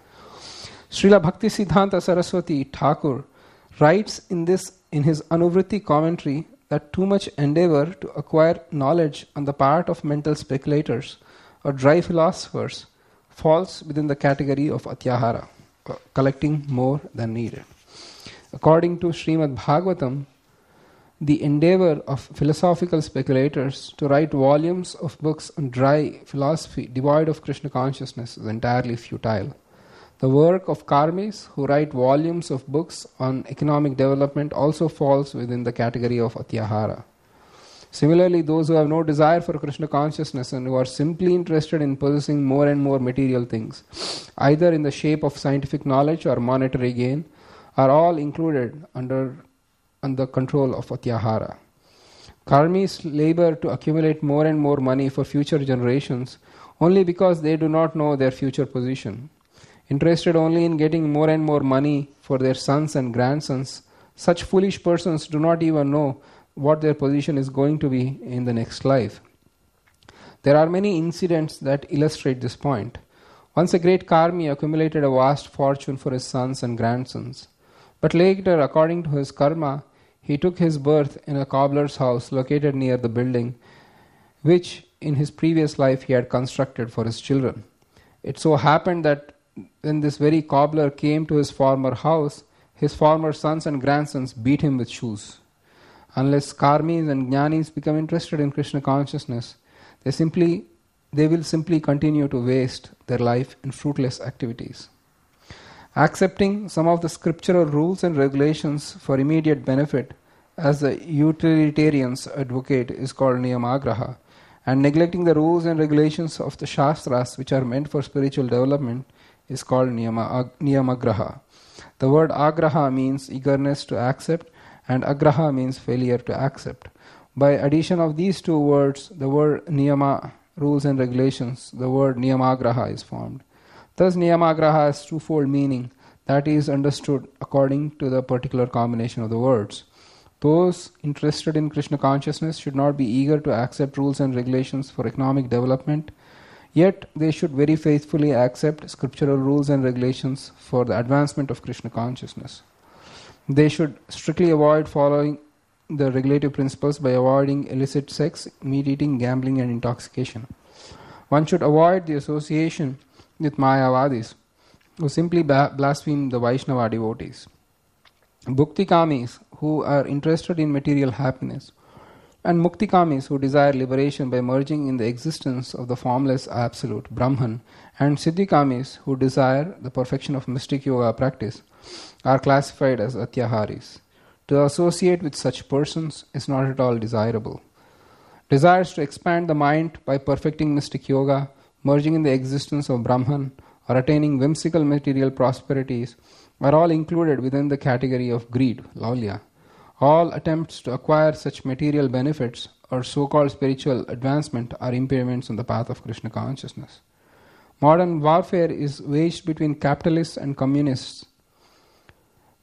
Srila Bhakti Siddhanta Saraswati Thakur writes in this in his Anuvritti commentary that too much endeavor to acquire knowledge on the part of mental speculators or dry philosophers falls within the category of atyahara, collecting more than needed. According to Srimad Bhagavatam, the endeavor of philosophical speculators to write volumes of books on dry philosophy devoid of Krishna consciousness is entirely futile. The work of karmis who write volumes of books on economic development also falls within the category of atyahara. Similarly, those who have no desire for Krishna consciousness and who are simply interested in possessing more and more material things, either in the shape of scientific knowledge or monetary gain, are all included under, under control of atyahara. Karmis labor to accumulate more and more money for future generations only because they do not know their future position. Interested only in getting more and more money for their sons and grandsons, such foolish persons do not even know what their position is going to be in the next life. There are many incidents that illustrate this point. Once a great karmi accumulated a vast fortune for his sons and grandsons. But later, according to his karma, he took his birth in a cobbler's house located near the building, which in his previous life he had constructed for his children. It so happened that when this very cobbler came to his former house, his former sons and grandsons beat him with shoes. Unless karmis and jnanis become interested in Krishna consciousness, they simply they will simply continue to waste their life in fruitless activities. Accepting some of the scriptural rules and regulations for immediate benefit, as the utilitarians advocate, is called niyamagraha, and neglecting the rules and regulations of the shastras which are meant for spiritual development is called niyama, niyamagraha. The word agraha means eagerness to accept, and agraha means failure to accept. By addition of these two words, the word niyama, rules and regulations, the word niyamagraha is formed. Thus niyamagraha has twofold meaning that is understood according to the particular combination of the words. Those interested in Krishna consciousness should not be eager to accept rules and regulations for economic development, yet they should very faithfully accept scriptural rules and regulations for the advancement of Krishna consciousness. They should strictly avoid following the regulative principles by avoiding illicit sex, meat eating, gambling and intoxication. One should avoid the association with Mayavadis, who simply blaspheme the Vaishnava devotees. Bhuktikamis, who are interested in material happiness, and Muktikamis, who desire liberation by merging in the existence of the formless absolute, Brahman, and Siddhikamis, who desire the perfection of mystic yoga practice, are classified as atyaharis. To associate with such persons is not at all desirable. Desires to expand the mind by perfecting mystic yoga, merging in the existence of Brahman, or attaining whimsical material prosperities are all included within the category of greed, laulya. All attempts to acquire such material benefits or so-called spiritual advancement are impediments on the path of Krishna consciousness. Modern warfare is waged between capitalists and communists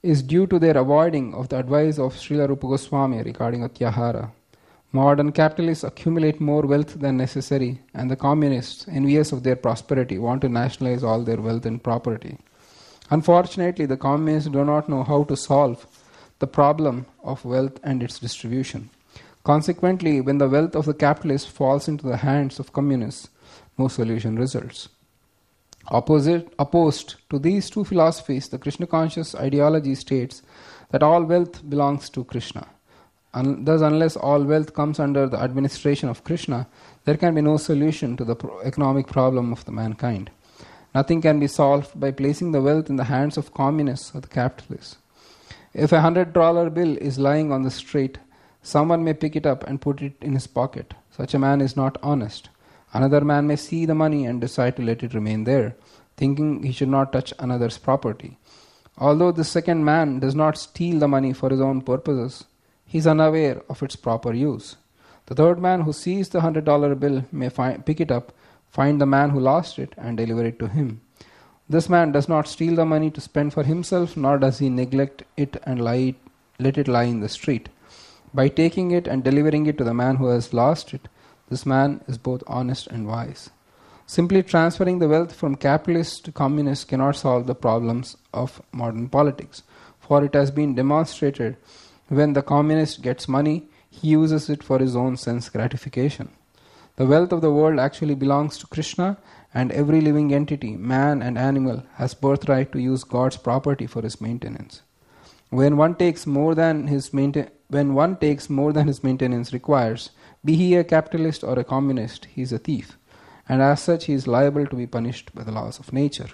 is due to their avoiding of the advice of Srila Rupa Goswami regarding Atyahara. Modern capitalists accumulate more wealth than necessary, and the communists, envious of their prosperity, want to nationalize all their wealth and property. Unfortunately, the communists do not know how to solve the problem of wealth and its distribution. Consequently, when the wealth of the capitalist falls into the hands of communists, no solution results. Opposite, opposed to these two philosophies, the Krishna conscious ideology states that all wealth belongs to Krishna. And thus, unless all wealth comes under the administration of Krishna, there can be no solution to the pro- economic problem of the mankind. Nothing can be solved by placing the wealth in the hands of communists or the capitalists. If a hundred dollar bill is lying on the street, someone may pick it up and put it in his pocket. Such a man is not honest. Another man may see the money and decide to let it remain there, thinking he should not touch another's property. Although the second man does not steal the money for his own purposes, he is unaware of its proper use. The third man who sees the hundred dollar bill may find, pick it up, find the man who lost it, and deliver it to him. This man does not steal the money to spend for himself, nor does he neglect it and lie, let it lie in the street. By taking it and delivering it to the man who has lost it, this man is both honest and wise. Simply transferring the wealth from capitalists to communists cannot solve the problems of modern politics, for it has been demonstrated when the communist gets money, he uses it for his own sense gratification. The wealth of the world actually belongs to Krishna, and every living entity, man and animal, has birthright to use God's property for his maintenance. When one takes more than his mainten- when one takes more than his maintenance requires, be he a capitalist or a communist, he is a thief, and as such he is liable to be punished by the laws of nature.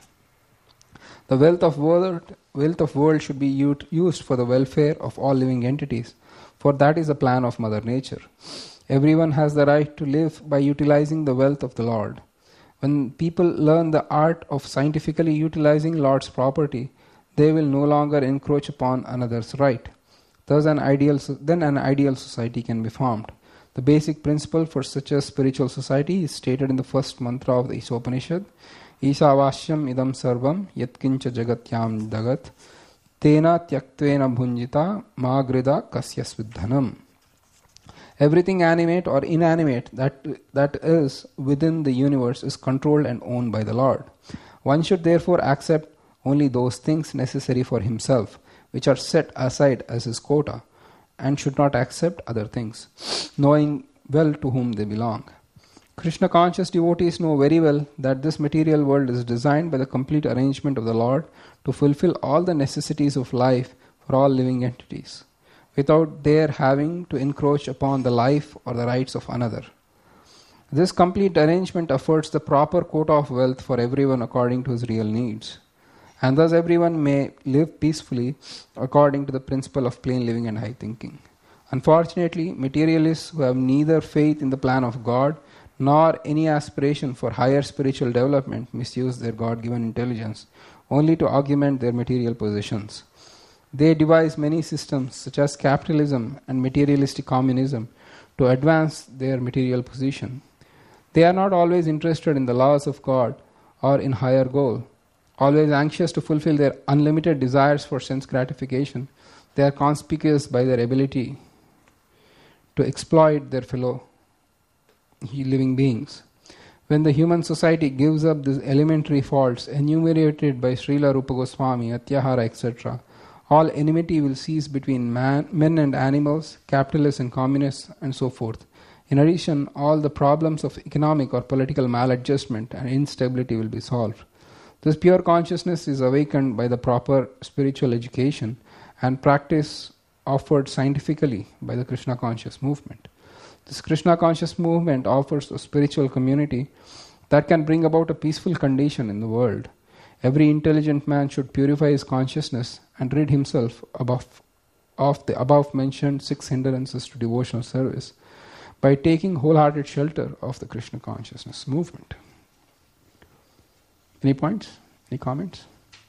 The wealth of world, wealth of world should be used for the welfare of all living entities, for that is the plan of Mother Nature. Everyone has the right to live by utilizing the wealth of the Lord. When people learn the art of scientifically utilizing Lord's property, they will no longer encroach upon another's right. Thus, an ideal, then an ideal society can be formed. The basic principle for such a spiritual society is stated in the first mantra of the Isopanishad, Isavasyam idam sarvam yatkincha jagatyam dagat tena tyaktvena bhunjita magrida kasyasvidhanam. Everything animate or inanimate that that is within the universe is controlled and owned by the Lord. One should therefore accept only those things necessary for himself, which are set aside as his quota, and should not accept other things, knowing well to whom they belong. Krishna conscious devotees know very well that this material world is designed by the complete arrangement of the Lord to fulfill all the necessities of life for all living entities, without their having to encroach upon the life or the rights of another. This complete arrangement affords the proper quota of wealth for everyone according to his real needs, and thus everyone may live peacefully according to the principle of plain living and high thinking. Unfortunately, materialists who have neither faith in the plan of God nor any aspiration for higher spiritual development misuse their God-given intelligence only to augment their material possessions. They devise many systems such as capitalism and materialistic communism to advance their material position. They are not always interested in the laws of God or in higher goal. Always anxious to fulfill their unlimited desires for sense gratification, they are conspicuous by their ability to exploit their fellow living beings. When the human society gives up these elementary faults enumerated by Srila Rupa Goswami, Atyahara, et cetera, all enmity will cease between man, men and animals, capitalists and communists, and so forth. In addition, all the problems of economic or political maladjustment and instability will be solved. This pure consciousness is awakened by the proper spiritual education and practice offered scientifically by the Krishna conscious movement. This Krishna conscious movement offers a spiritual community that can bring about a peaceful condition in the world. Every intelligent man should purify his consciousness and rid himself above, of the above mentioned six hindrances to devotional service by taking wholehearted shelter of the Krishna consciousness movement. Any points? Any comments?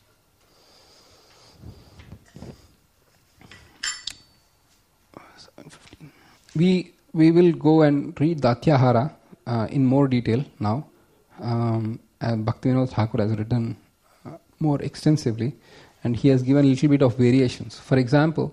We we will go and read the Atyahara uh, in more detail now. Um, Bhaktivinoda Thakur has written uh, more extensively, And he has given a little bit of variations. For example,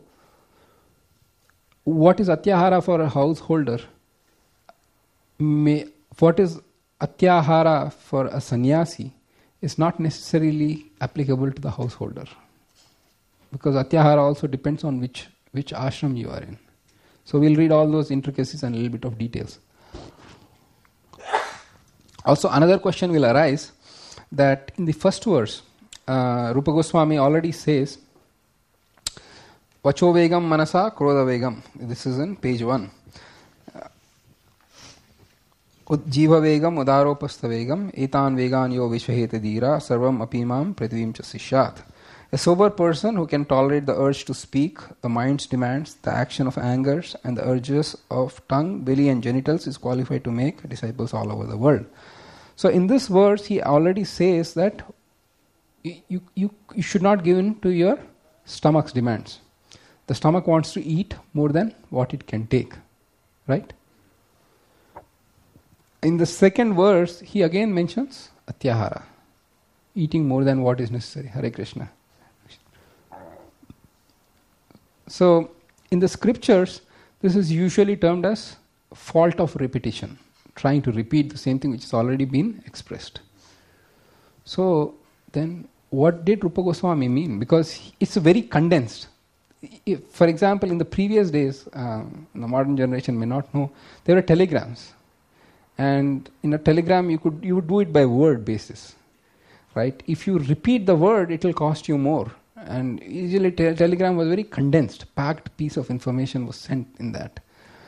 what is atyahara for a householder? May, what is atyahara for a sannyasi is not necessarily applicable to the householder. Because atyahara also depends on which, which ashram you are in. So we'll read all those intricacies and a little bit of details. Also, another question will arise that in the first verse, uh, Rupa Goswami already says, Vacho Vegam Manasa Krodha Vegam. This is in page one. Jiva Vegam Udaropastha Vegam Etan Vegan Yo Vishvahete Dira Sarvam Apimam Prithvim Cha Sishyat. A sober person who can tolerate the urge to speak, the mind's demands, the action of angers, and the urges of tongue, belly, and genitals is qualified to make disciples all over the world. So in this verse, he already says that you, you, you should not give in to your stomach's demands. The stomach wants to eat more than what it can take. Right? In the second verse, he again mentions atyahara, eating more than what is necessary. Hare Krishna. So, in the scriptures, this is usually termed as fault of repetition, trying to repeat the same thing which has already been expressed. So, then what did Rupa Goswami mean? Because it's very condensed. If, for example, in the previous days, um, the modern generation may not know, there were telegrams. And in a telegram, you could you would do it by word basis. Right? If you repeat the word, it will cost you more. And usually te- telegram was very condensed, packed piece of information was sent in that.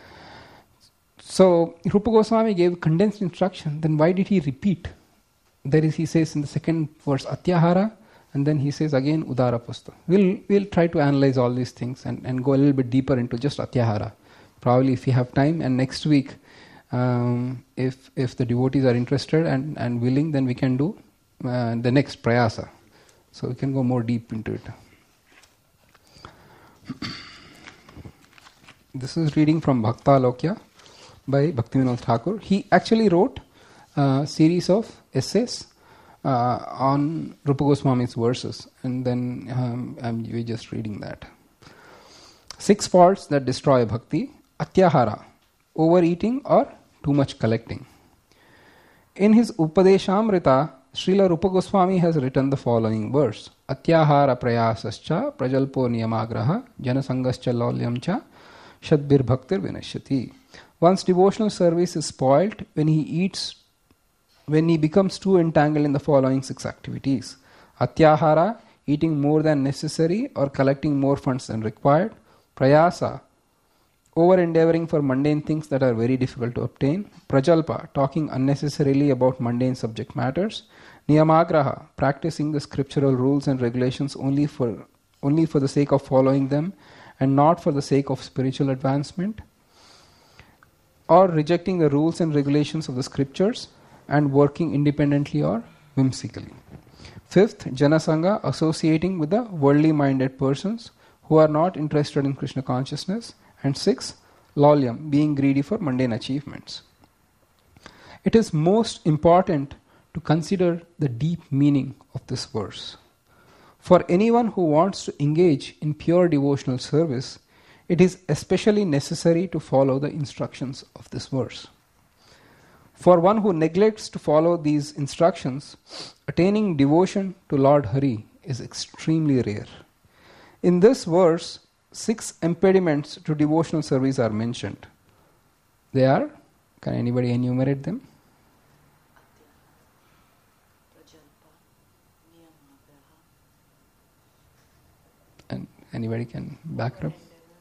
So Rupa Goswami gave condensed instruction, then why did he repeat? There is, he says in the second verse, atyahara, and then he says again, udarapastha. We'll, we'll try to analyze all these things and, and go a little bit deeper into just atyahara. Probably if we have time, and next week, um, if if the devotees are interested and, and willing, then we can do uh, the next prayasa. So we can go more deep into it. This is reading from Bhakta Lokya by Bhaktivinoda Thakur. He actually wrote a series of essays uh, on Rupa Goswami's verses, and then um, I'm, we're just reading that. Six faults that destroy bhakti. Atyahara, overeating or too much collecting. In his Upadeshamrita, Srila Rupa Goswami has written the following verse. Atyahara prayasascha prajalpo niyamagraha janasangascha laulyamcha shadbir bhaktir vinashyati. One's devotional service is spoilt when he eats, when he becomes too entangled in the following six activities. Atyahara, eating more than necessary or collecting more funds than required. Prayasa, over-endeavoring for mundane things that are very difficult to obtain. Prajalpa, talking unnecessarily about mundane subject matters. Niyamagraha, practicing the scriptural rules and regulations only for only for the sake of following them and not for the sake of spiritual advancement. Or rejecting the rules and regulations of the scriptures and working independently or whimsically. Fifth, Janasanga, associating with the worldly-minded persons who are not interested in Krishna consciousness. And six, Laulyam, being greedy for mundane achievements. It is most important to consider the deep meaning of this verse. For anyone who wants to engage in pure devotional service, it is especially necessary to follow the instructions of this verse. For one who neglects to follow these instructions, attaining devotion to Lord Hari is extremely rare. In this verse, six impediments to devotional service are mentioned. They are, can anybody enumerate them? And anybody can back it up?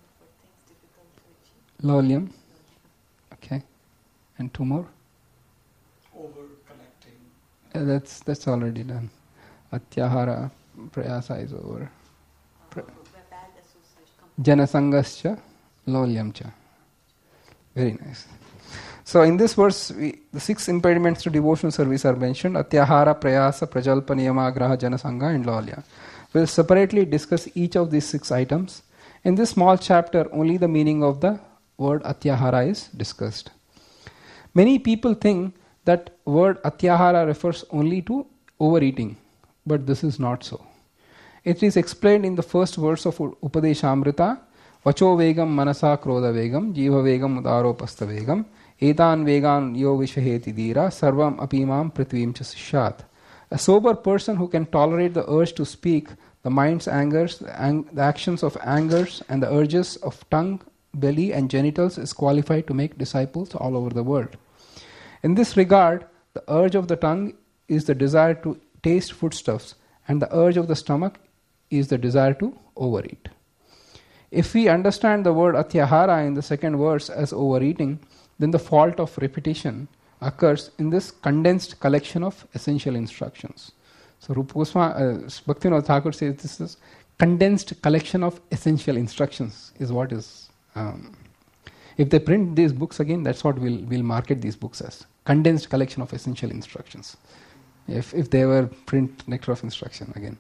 Laulyam. Okay. And two more? Over collecting. Uh, that's that's already done. Atyahara prayasa is over. Pra- Janasangascha laulyamcha. Very nice. So in this verse, we, the six impediments to devotional service are mentioned. Atyahara, prayasa, prajalpa, niyamagraha, janasanga and laulya. We'll separately discuss each of these six items. In this small chapter, only the meaning of the word atyahara is discussed. Many people think that word atyahara refers only to overeating, but this is not so. It is explained in the first verse of Upadeshamrita, Vacho vegam manasa krodha vegam, jiva vegam udaropasta vegam, etan vegan yo vishaheti dira, sarvam apimam prithvim cha sishat. A sober person who can tolerate the urge to speak, the mind's angers, the, ang- the actions of angers, and the urges of tongue, belly, and genitals is qualified to make disciples all over the world. In this regard, the urge of the tongue is the desire to taste foodstuffs, and the urge of the stomach is the desire to overeat. If we understand the word atyahara in the second verse as overeating, then the fault of repetition occurs in this condensed collection of essential instructions. So Rupa Goswami, uh, Bhaktivinoda Thakur says this is condensed collection of essential instructions is what is. Um, if they print these books again, that's what we'll, we'll market these books as. Condensed collection of essential instructions. If, if they were print nectar of instruction again.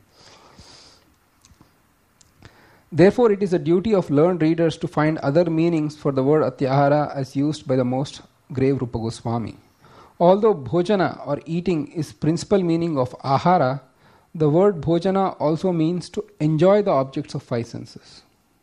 Therefore, it is a duty of learned readers to find other meanings for the word atyahara as used by the most grave Rupa Goswami. Although bhojana or eating is principal meaning of ahara, the word bhojana also means to enjoy the objects of five senses.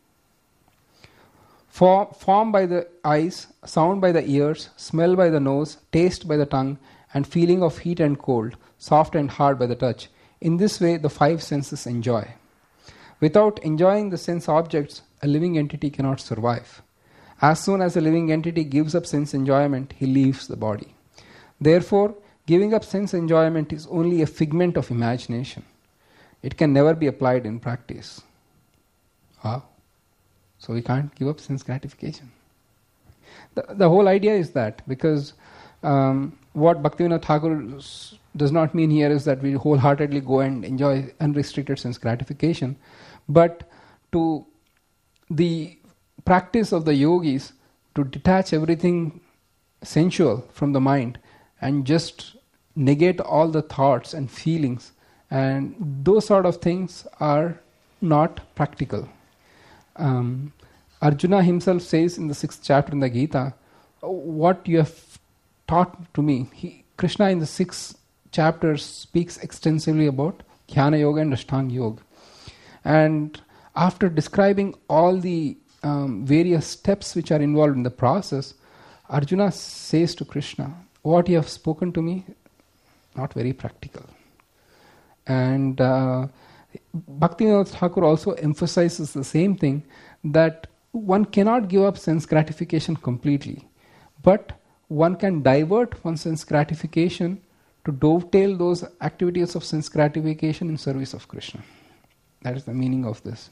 Form, form by the eyes, sound by the ears, smell by the nose, taste by the tongue, and feeling of heat and cold, soft and hard by the touch. In this way, the five senses enjoy. Without enjoying the sense objects, a living entity cannot survive. As soon as a living entity gives up sense enjoyment, he leaves the body. Therefore, giving up sense enjoyment is only a figment of imagination. It can never be applied in practice. Wow. So we can't give up sense gratification. The, the whole idea is that, because um, what Bhaktivinoda Thakur does not mean here is that we wholeheartedly go and enjoy unrestricted sense gratification, but to the practice of the yogis to detach everything sensual from the mind and just negate all the thoughts and feelings, and those sort of things are not practical. Um, Arjuna himself says in the sixth chapter in the Gita, what you have taught to me. He, Krishna in the sixth chapter speaks extensively about Dhyana Yoga and Ashtanga Yoga. And after describing all the um, various steps which are involved in the process, Arjuna says to Krishna, what you have spoken to me, not very practical. And uh, Bhaktivinoda Thakur also emphasizes the same thing, that one cannot give up sense gratification completely, but one can divert one's sense gratification to dovetail those activities of sense gratification in service of Krishna. That is the meaning of this.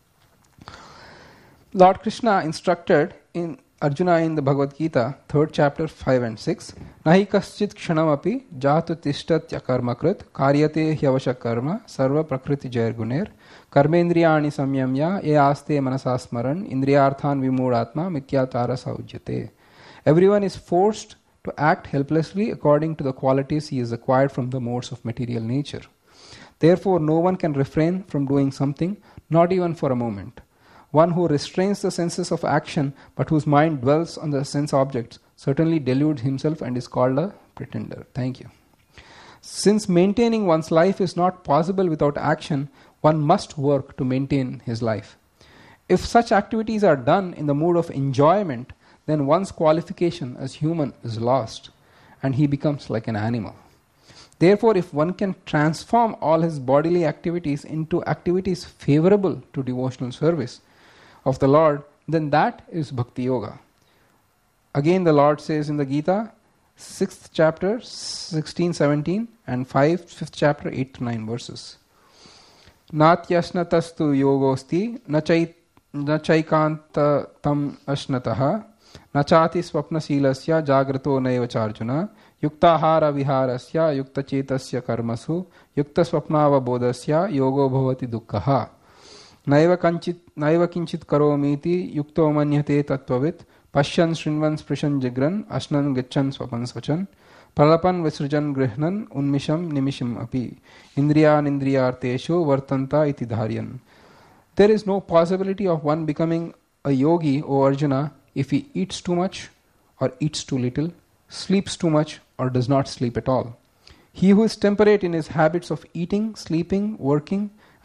Lord Krishna instructed in Arjuna in the Bhagavad Gita, third chapter, five and six, Nahi kaschit kshanamapi jatu tishtatya karmakrit karyate hyavasha karma sarva prakriti jair guner karmendriyani samyamya ye aste manasasmaran indriyarthan vimudatma mityatara saujyate. Everyone is forced to act helplessly according to the qualities he has acquired from the modes of material nature. Therefore, no one can refrain from doing something, not even for a moment. One who restrains the senses of action, but whose mind dwells on the sense objects, certainly deludes himself and is called a pretender. Thank you. Since maintaining one's life is not possible without action, one must work to maintain his life. If such activities are done in the mood of enjoyment, then one's qualification as human is lost, and he becomes like an animal. Therefore, if one can transform all his bodily activities into activities favorable to devotional service of the Lord, then that is Bhakti Yoga. Again, the Lord says in the Gita, sixth chapter, sixteen, seventeen, and five, fifth chapter, eight to nine verses. Natyashnatastu yogosti, nachaikanta tam ashnataha, nachati swapnasilasya jagrato naiva charjuna, yuktahara viharasya yuktachetasya karmasu, yukta swapnava bodhasya yogo bhavati dukkhaha. Naiva kanchit naiva kinchit karomiti yukto manyate tattvavit pashyan shrinvan sprishan jigran ashnan gachan swapan swachan pralapan visrujan grihnan unmisham nimisham api indriyan indriyarteshu vartanta iti dharyan. There is no possibility of one becoming a yogi, O Arjuna, if he eats too much or eats too little, sleeps too much or does not sleep at all. He who is temperate in his habits of eating, sleeping, working,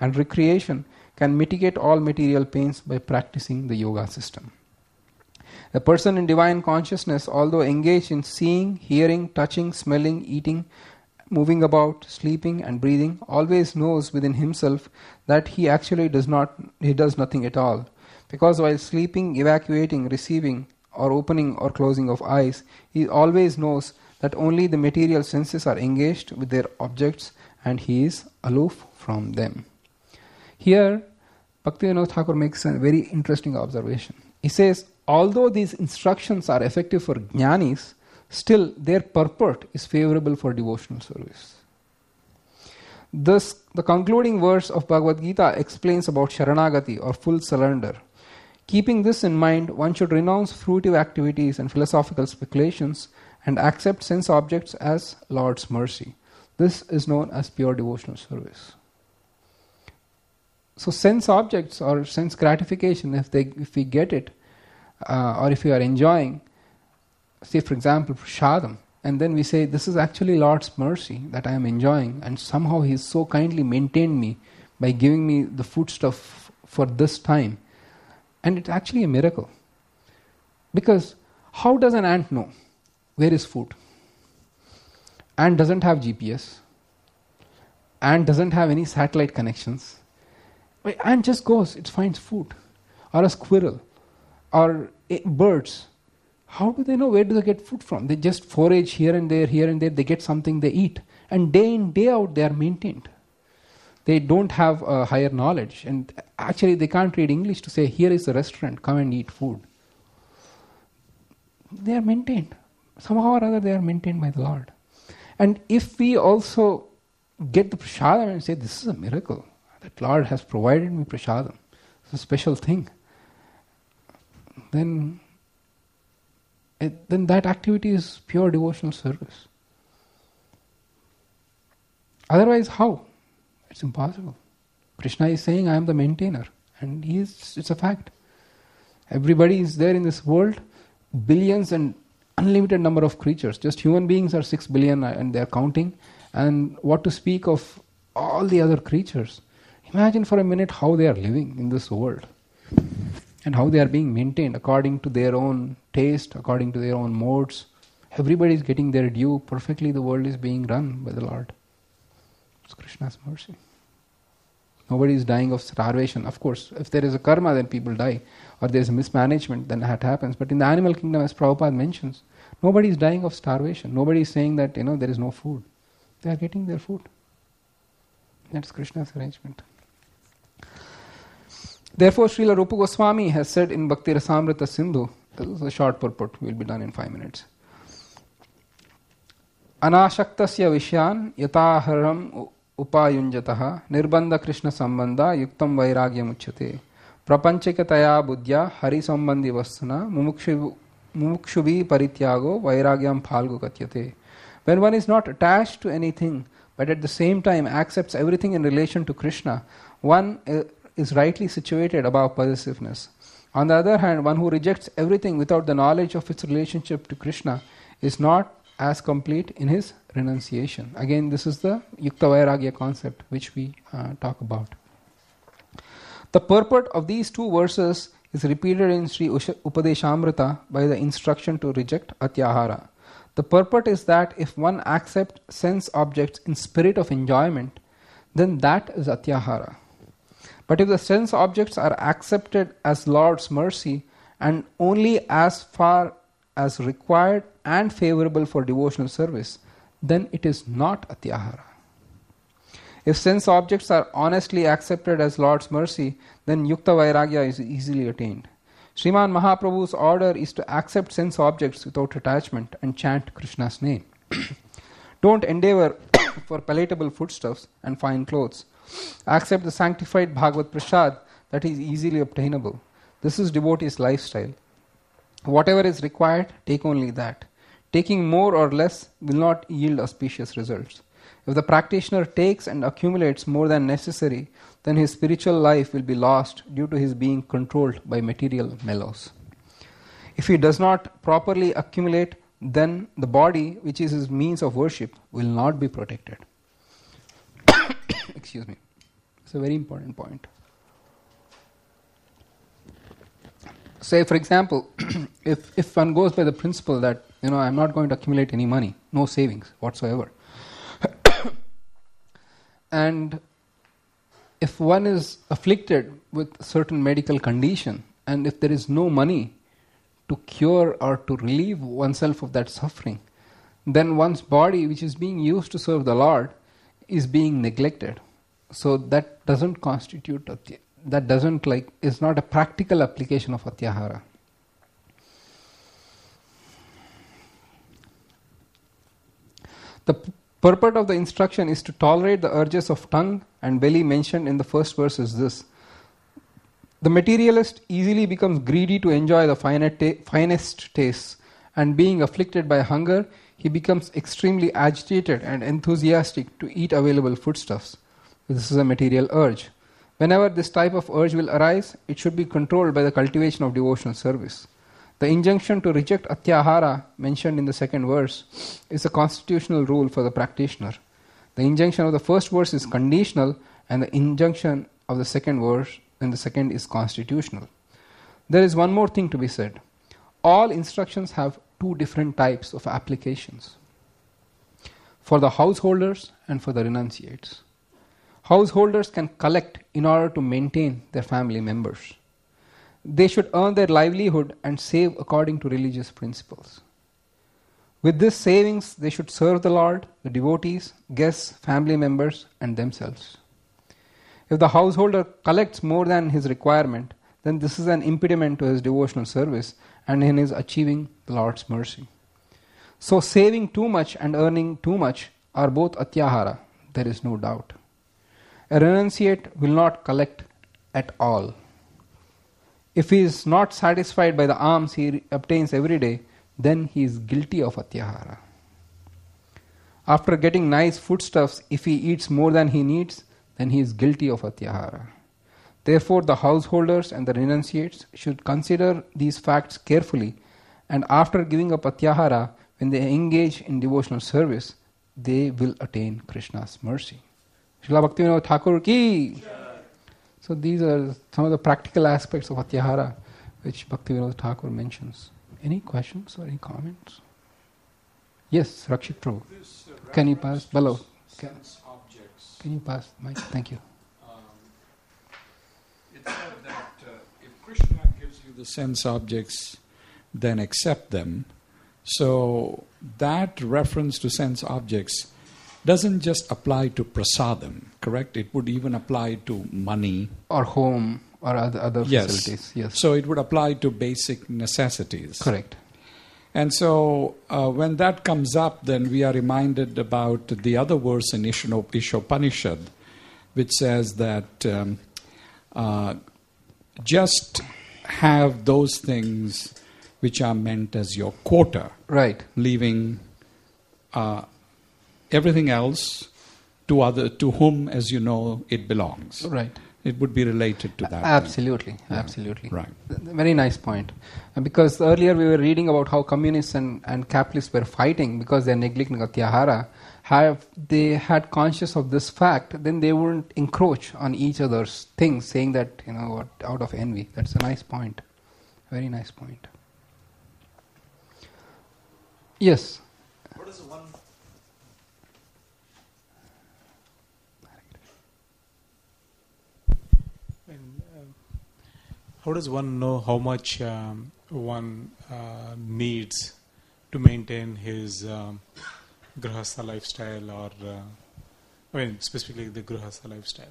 and recreation can mitigate all material pains by practicing the yoga system. A person in divine consciousness, although engaged in seeing, hearing, touching, smelling, eating, moving about, sleeping and breathing, always knows within himself that he actually does not, he does nothing at all. Because while sleeping, evacuating, receiving, or opening or closing of eyes, he always knows that only the material senses are engaged with their objects and he is aloof from them. Here, Bhaktivinoda Thakur makes a very interesting observation. He says, although these instructions are effective for jnanis, still their purport is favorable for devotional service. Thus, the concluding verse of Bhagavad Gita explains about Sharanagati or full surrender. Keeping this in mind, one should renounce fruitive activities and philosophical speculations and accept sense objects as Lord's mercy. This is known as pure devotional service. So sense objects or sense gratification, if they, if we get it, uh, or if we are enjoying, say for example, prashadam, and then we say, this is actually Lord's mercy that I am enjoying, and somehow He has so kindly maintained me by giving me the foodstuff for this time. And it's actually a miracle. Because how does an ant know where is food? Ant doesn't have G P S. Ant doesn't have any satellite connections. Ant just goes, it finds food. Or a squirrel. Or birds. How do they know where do they get food from? They just forage here and there, here and there. They get something they eat. And day in, day out, they are maintained. They don't have a higher knowledge. And actually, they can't read English to say, here is a restaurant, come and eat food. They are maintained. Somehow or other, they are maintained by the Lord. And if we also get the prasadam and say, this is a miracle, that Lord has provided me prasadam, it's a special thing, then, it, then that activity is pure devotional service. Otherwise, how? It's impossible. Krishna is saying, I am the maintainer. And he is, it's a fact. Everybody is there in this world, billions and unlimited number of creatures. Just human beings are six billion and they are counting. And what to speak of all the other creatures. Imagine for a minute how they are living in this world. And how they are being maintained according to their own taste, according to their own modes. Everybody is getting their due. Perfectly the world is being run by the Lord. It's Krishna's mercy. Nobody is dying of starvation. Of course, if there is a karma, then people die. Or there is a mismanagement, then that happens. But in the animal kingdom, as Prabhupada mentions, nobody is dying of starvation. Nobody is saying that, you know, there is no food. They are getting their food. That's Krishna's arrangement. Therefore, Srila Rupa Goswami has said in Bhakti Rasamrita Sindhu, this is a short purport, will be done in five minutes. Anashaktasya vishyan yataharam upayunjataha nirbandha krishna sambandha yuktam vairagyam uchyate prapanchikataya buddhya hari sambandhi vastuna mumukshuvi parityago vairagyam phalgu katyate. When one is not attached to anything but at the same time accepts everything in relation to Krishna, one is rightly situated above possessiveness. On the other hand, one who rejects everything without the knowledge of its relationship to Krishna is not as complete in his renunciation. Again, this is the Yukta Vairagya concept which we uh, talk about. The purport of these two verses is repeated in Sri Upadeshamrita by the instruction to reject Atyahara. The purport is that if one accepts sense objects in spirit of enjoyment, then that is Atyahara. But if the sense objects are accepted as Lord's mercy and only as far as required and favorable for devotional service, then it is not Atyahara. If sense objects are honestly accepted as Lord's mercy, then Yukta Vairagya is easily attained. Sriman Mahaprabhu's order is to accept sense objects without attachment and chant Krishna's name. Don't endeavor for palatable foodstuffs and fine clothes. Accept the sanctified Bhagavad Prasad that is easily obtainable. This is devotee's lifestyle. Whatever is required, take only that. Taking more or less will not yield auspicious results. If the practitioner takes and accumulates more than necessary, then his spiritual life will be lost due to his being controlled by material mellows. If he does not properly accumulate, then the body, which is his means of worship, will not be protected. Excuse me. It's a very important point. Say, for example, if if one goes by the principle that, you know, I'm not going to accumulate any money, no savings whatsoever, and if one is afflicted with a certain medical condition, and if there is no money to cure or to relieve oneself of that suffering, then one's body, which is being used to serve the Lord, is being neglected. So that doesn't constitute atya, that doesn't like is not a practical application of atyahara. The p- purport of the instruction is to tolerate the urges of tongue and belly mentioned in the first verse is this. The materialist easily becomes greedy to enjoy the finest tastes, and being afflicted by hunger, he becomes extremely agitated and enthusiastic to eat available foodstuffs. This is a material urge. Whenever this type of urge will arise, it should be controlled by the cultivation of devotional service. The injunction to reject atyahara, mentioned in the second verse, is a constitutional rule for the practitioner. The injunction of the first verse is conditional, and the injunction of the second verse and the second is constitutional. There is one more thing to be said. All instructions have two different types of applications, for the householders and for the renunciates. Householders can collect in order to maintain their family members. They should earn their livelihood and save according to religious principles. With this savings, they should serve the Lord, the devotees, guests, family members, and themselves. If the householder collects more than his requirement, then this is an impediment to his devotional service and in his achieving the Lord's mercy. So saving too much and earning too much are both atyahara, there is no doubt. A renunciate will not collect at all. If he is not satisfied by the alms he obtains every day, then he is guilty of atyahara. After getting nice foodstuffs, if he eats more than he needs, then he is guilty of atyahara. Therefore, the householders and the renunciates should consider these facts carefully, and after giving up atyahara, when they engage in devotional service, they will attain Krishna's mercy. Srila Bhaktivinoda Thakur ki! So these are some of the practical aspects of atyahara which Bhaktivinoda Thakur mentions. Any questions or any comments? Yes, Rakshit Prabhu. This, uh, Can you pass? Below. Can, sense objects. can you pass the mic? Thank you. Um, it said that uh, if Krishna gives you the sense objects, then accept them. So that reference to sense objects doesn't just apply to prasadam, correct? It would even apply to money. Or home or other, other Yes. facilities. Yes. So it would apply to basic necessities. Correct. And so uh, when that comes up, then we are reminded about the other verse in Ishno- Ishopanishad, which says that um, uh, just have those things which are meant as your quota, Right. leaving uh, everything else to other to whom, as you know, it belongs. Right. It would be related to that. Absolutely. Yeah. Absolutely. Right. Very nice point. And because earlier we were reading about how communists and, and capitalists were fighting because they are neglecting atyahara. Have they had conscious of this fact, then they wouldn't encroach on each other's things, saying that, you know, what, out of envy. That's a nice point. Very nice point. Yes. What is the one? And, uh, how does one know how much um, one uh, needs to maintain his um, grihastha lifestyle, or uh, I mean specifically the grihastha lifestyle?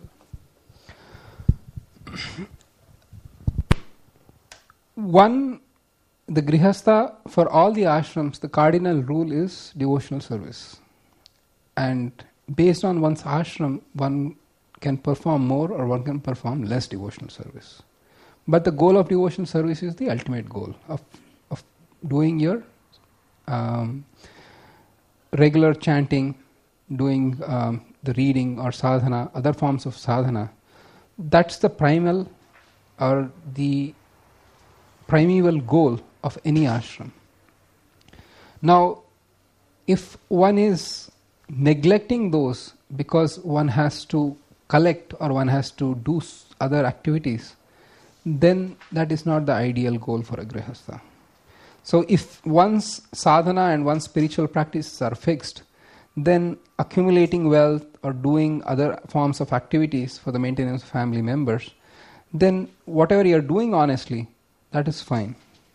One, the grihastha, for all the ashrams, the cardinal rule is devotional service. And based on one's ashram, one can perform more or one can perform less devotional service. But the goal of devotional service is the ultimate goal of, of doing your um, regular chanting, doing um, the reading or sadhana, other forms of sadhana. That's the primal or the primeval goal of any ashram. Now, if one is neglecting those because one has to collect or one has to do s- other activities, then that is not the ideal goal for a grihastha. So if one's sadhana and one's spiritual practices are fixed, then accumulating wealth or doing other forms of activities for the maintenance of family members, then whatever you're doing honestly, that is fine.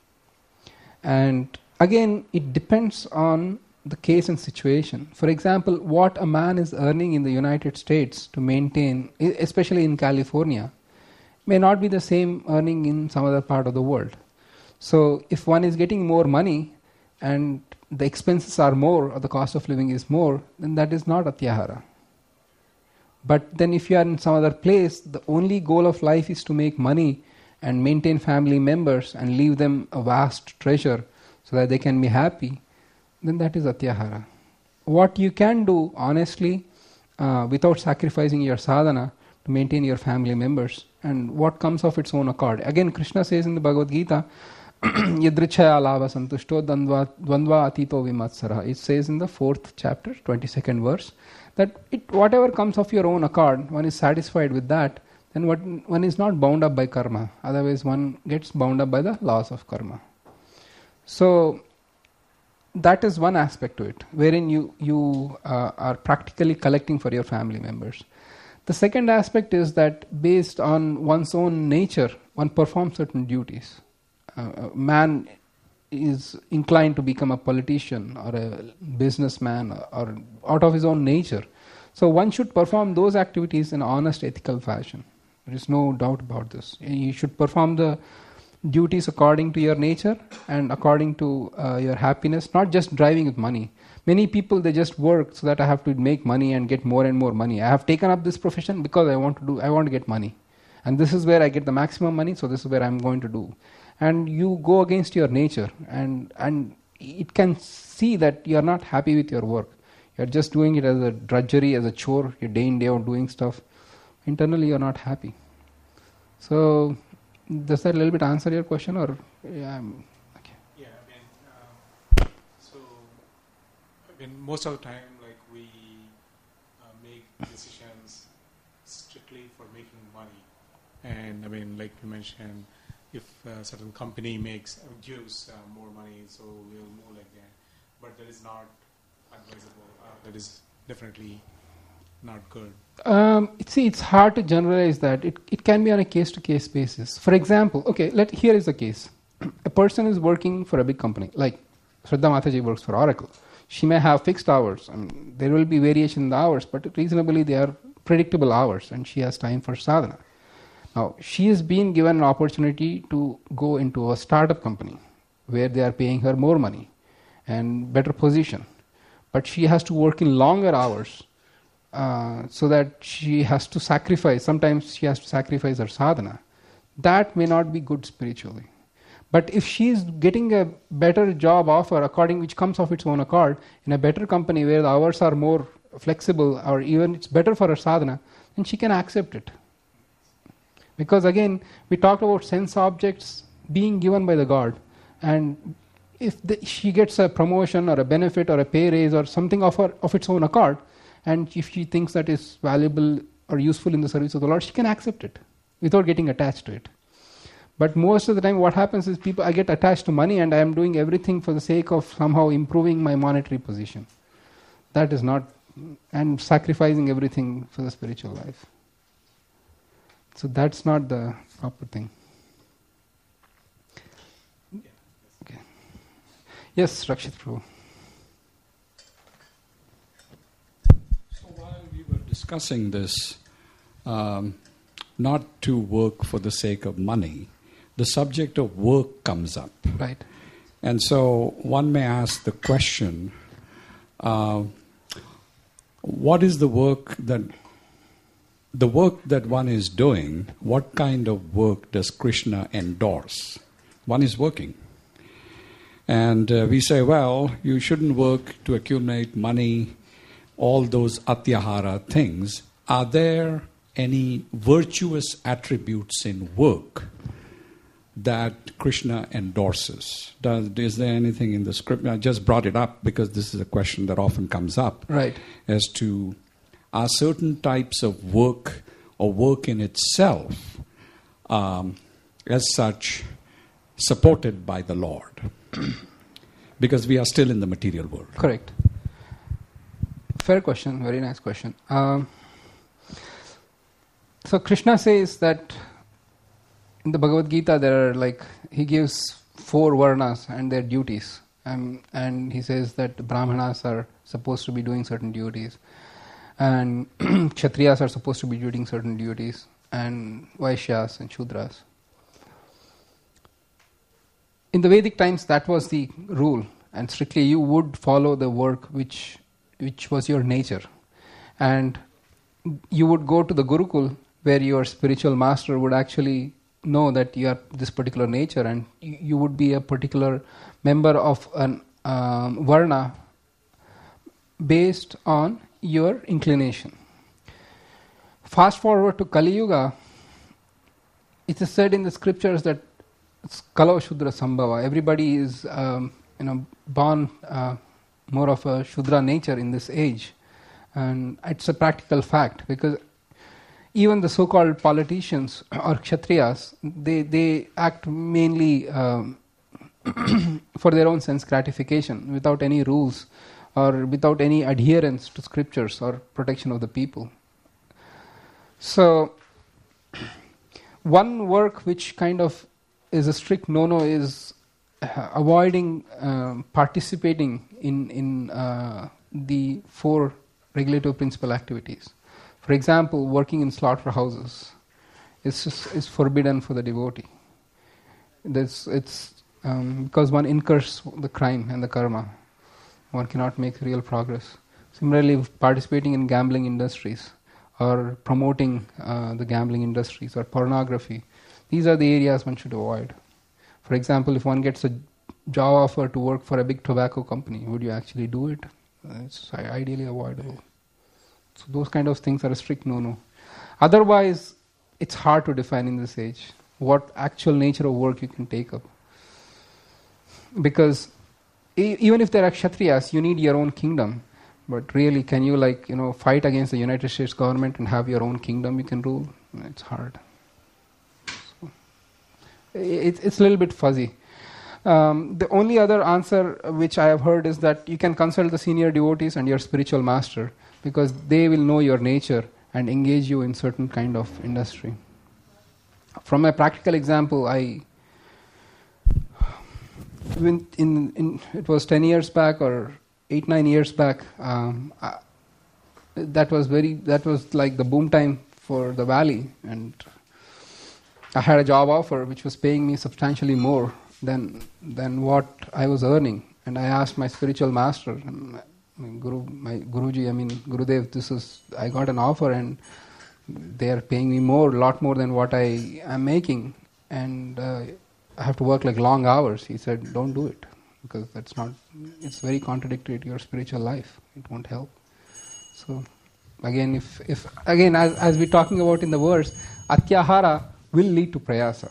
And again, it depends on the case and situation. For example, what a man is earning in the United States to maintain, e- especially in California, may not be the same earning in some other part of the world. So if one is getting more money and the expenses are more or the cost of living is more, then that is not atyahara. But then if you are in some other place, the only goal of life is to make money and maintain family members and leave them a vast treasure so that they can be happy, then that is atyahara. What you can do honestly uh, without sacrificing your sadhana to maintain your family members, and what comes of its own accord. Again, Krishna says in the Bhagavad Gita, Yadrichaya lava santushto dvandva dvandva atito vimatsara. It says in the fourth chapter, twenty-second verse, that it, whatever comes of your own accord, one is satisfied with that, then what, one is not bound up by karma. Otherwise, one gets bound up by the laws of karma. So, that is one aspect to it, wherein you, you uh, are practically collecting for your family members. The second aspect is that based on one's own nature, one performs certain duties. Uh, a man is inclined to become a politician or a businessman or, or out of his own nature. So one should perform those activities in an honest, ethical fashion. There is no doubt about this. You should perform the duties according to your nature and according to uh, your happiness, not just driving with money. Many people, they just work so that I have to make money and get more and more money. I have taken up this profession because I want to do, I want to get money. And this is where I get the maximum money, so this is where I'm going to do. And you go against your nature, and and it can see that you are not happy with your work. You're just doing it as a drudgery, as a chore, you're day in, day out doing stuff. Internally, you're not happy. So, does that a little bit answer your question, or yeah, I'm, okay. Yeah, I mean, uh, so I mean, most of the time, like we uh, make decisions strictly for making money, and I mean, like you mentioned, if a certain company makes uh, gives uh, more money, so we'll move like that. But that is not advisable. Uh, that is definitely not good. Um, see, it's hard to generalize that. It it can be on a case-to-case basis. For example, okay, let here is the case. A person is working for a big company, like Shraddha Mataji works for Oracle. She may have fixed hours. I mean, there will be variation in the hours, but reasonably they are predictable hours, and she has time for sadhana. Now, she has been given an opportunity to go into a startup company where they are paying her more money and better position. But she has to work in longer hours uh, so that she has to sacrifice. Sometimes she has to sacrifice her sadhana. That may not be good spiritually. But if she is getting a better job offer according which comes of its own accord in a better company where the hours are more flexible or even it's better for her sadhana, then she can accept it. Because again, we talked about sense objects being given by the God, and if the, she gets a promotion or a benefit or a pay raise or something of her of its own accord, and if she thinks that is valuable or useful in the service of the Lord, she can accept it without getting attached to it. But most of the time what happens is people, I get attached to money and I am doing everything for the sake of somehow improving my monetary position. That is not, and sacrificing everything for the spiritual life. So that's not the proper thing. Okay. Yes, Rakshit Prabhu. So while we were discussing this, um, not to work for the sake of money, the subject of work comes up. Right. And so one may ask the question, uh, what is the work that The work that one is doing, what kind of work does Krishna endorse? One is working. And uh, we say, well, you shouldn't work to accumulate money, all those atyahara things. Are there any virtuous attributes in work that Krishna endorses? Does, is there anything in the script? I just brought it up because this is a question that often comes up. Right. As to, are certain types of work a work in itself um, as such supported by the Lord. Because we are still in the material world. Correct. Fair question, very nice question. Um, so Krishna says that in the Bhagavad Gita there are like, he gives four varnas and their duties. Um, and he says that Brahmanas are supposed to be doing certain duties. And Kshatriyas are supposed to be doing certain duties. And Vaishyas and Shudras. In the Vedic times, that was the rule, and strictly you would follow the work which which was your nature. And you would go to the Gurukul, where your spiritual master would actually know that you are this particular nature, and you would be a particular member of an um, Varna based on your inclination. Fast forward to Kali Yuga, it is said in the scriptures that it's Kalo Shudra Sambhava. Everybody is, um, you know, born uh, more of a Shudra nature in this age, and it's a practical fact because even the so-called politicians or Kshatriyas, they they act mainly um, for their own sense gratification, without any rules or without any adherence to scriptures or protection of the people. So, one work which kind of is a strict no-no is uh, avoiding um, participating in in uh, the four regulative principal activities. For example, working in slaughterhouses is is forbidden for the devotee. This it's um, because one incurs the crime and the karma. One cannot make real progress. Similarly, participating in gambling industries or promoting uh, the gambling industries or pornography. These are the areas one should avoid. For example, if one gets a job offer to work for a big tobacco company, would you actually do it? It's ideally avoidable. So those kind of things are a strict no-no. Otherwise, it's hard to define in this age what actual nature of work you can take up. Because e- even if there are Kshatriyas, you need your own kingdom. But really, can you like, you know, fight against the United States government and have your own kingdom you can rule? It's hard. It's it's a little bit fuzzy. Um, the only other answer which I have heard is that you can consult the senior devotees and your spiritual master because they will know your nature and engage you in certain kind of industry. From a practical example, I in, in, in it was ten years back or eight nine years back. Um, I, that was very that was like the boom time for the valley, and I had a job offer which was paying me substantially more than than what I was earning. And I asked my spiritual master, my Guru, my Guruji, I mean Gurudev, this is I got an offer and they are paying me more, a lot more than what I am making, and uh, I have to work like long hours. He said, don't do it because that's not. It's very contradictory to your spiritual life. It won't help. So again, if if again as as we're talking about in the verse, Atyahara will lead to prayasa.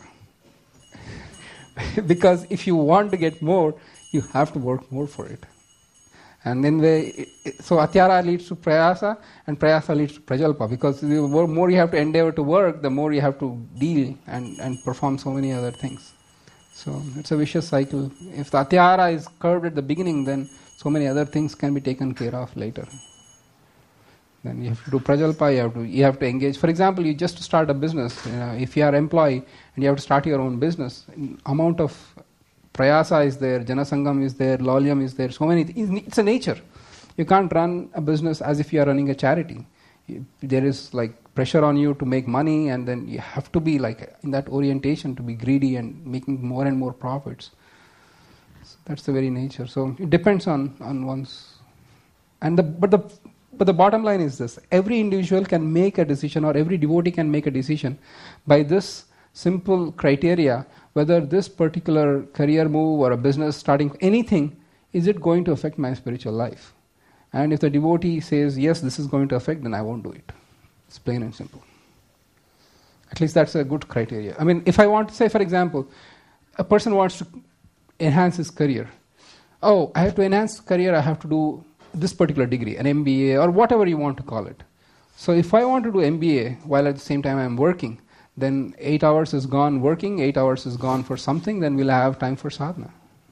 Because if you want to get more, you have to work more for it. And then they, so Atyahara leads to prayasa, and prayasa leads to prajalpa. Because the more you have to endeavor to work, the more you have to deal and, and perform so many other things. So it's a vicious cycle. If the Atyahara is curbed at the beginning, then so many other things can be taken care of later. Then you have to do prajalpa, you have to you have to engage. For example, you just start a business. You know, if you are an employee and you have to start your own business, amount of prayasa is there, janasangam is there, laulyam is there, so many things. It's a nature. You can't run a business as if you are running a charity. There is like pressure on you to make money, and then you have to be like in that orientation to be greedy and making more and more profits. So that's the very nature. So it depends on, on one's and the but the But the bottom line is this. Every individual can make a decision, or every devotee can make a decision by this simple criteria, whether this particular career move or a business starting, anything, is it going to affect my spiritual life? And if the devotee says, yes, this is going to affect, then I won't do it. It's plain and simple. At least that's a good criteria. I mean, if I want to say, for example, a person wants to enhance his career. Oh, I have to enhance career, I have to do this particular degree, an M B A or whatever you want to call it. So if I want to do M B A while at the same time I'm working, then eight hours is gone working, eight hours is gone for something, then we'll have time for sadhana.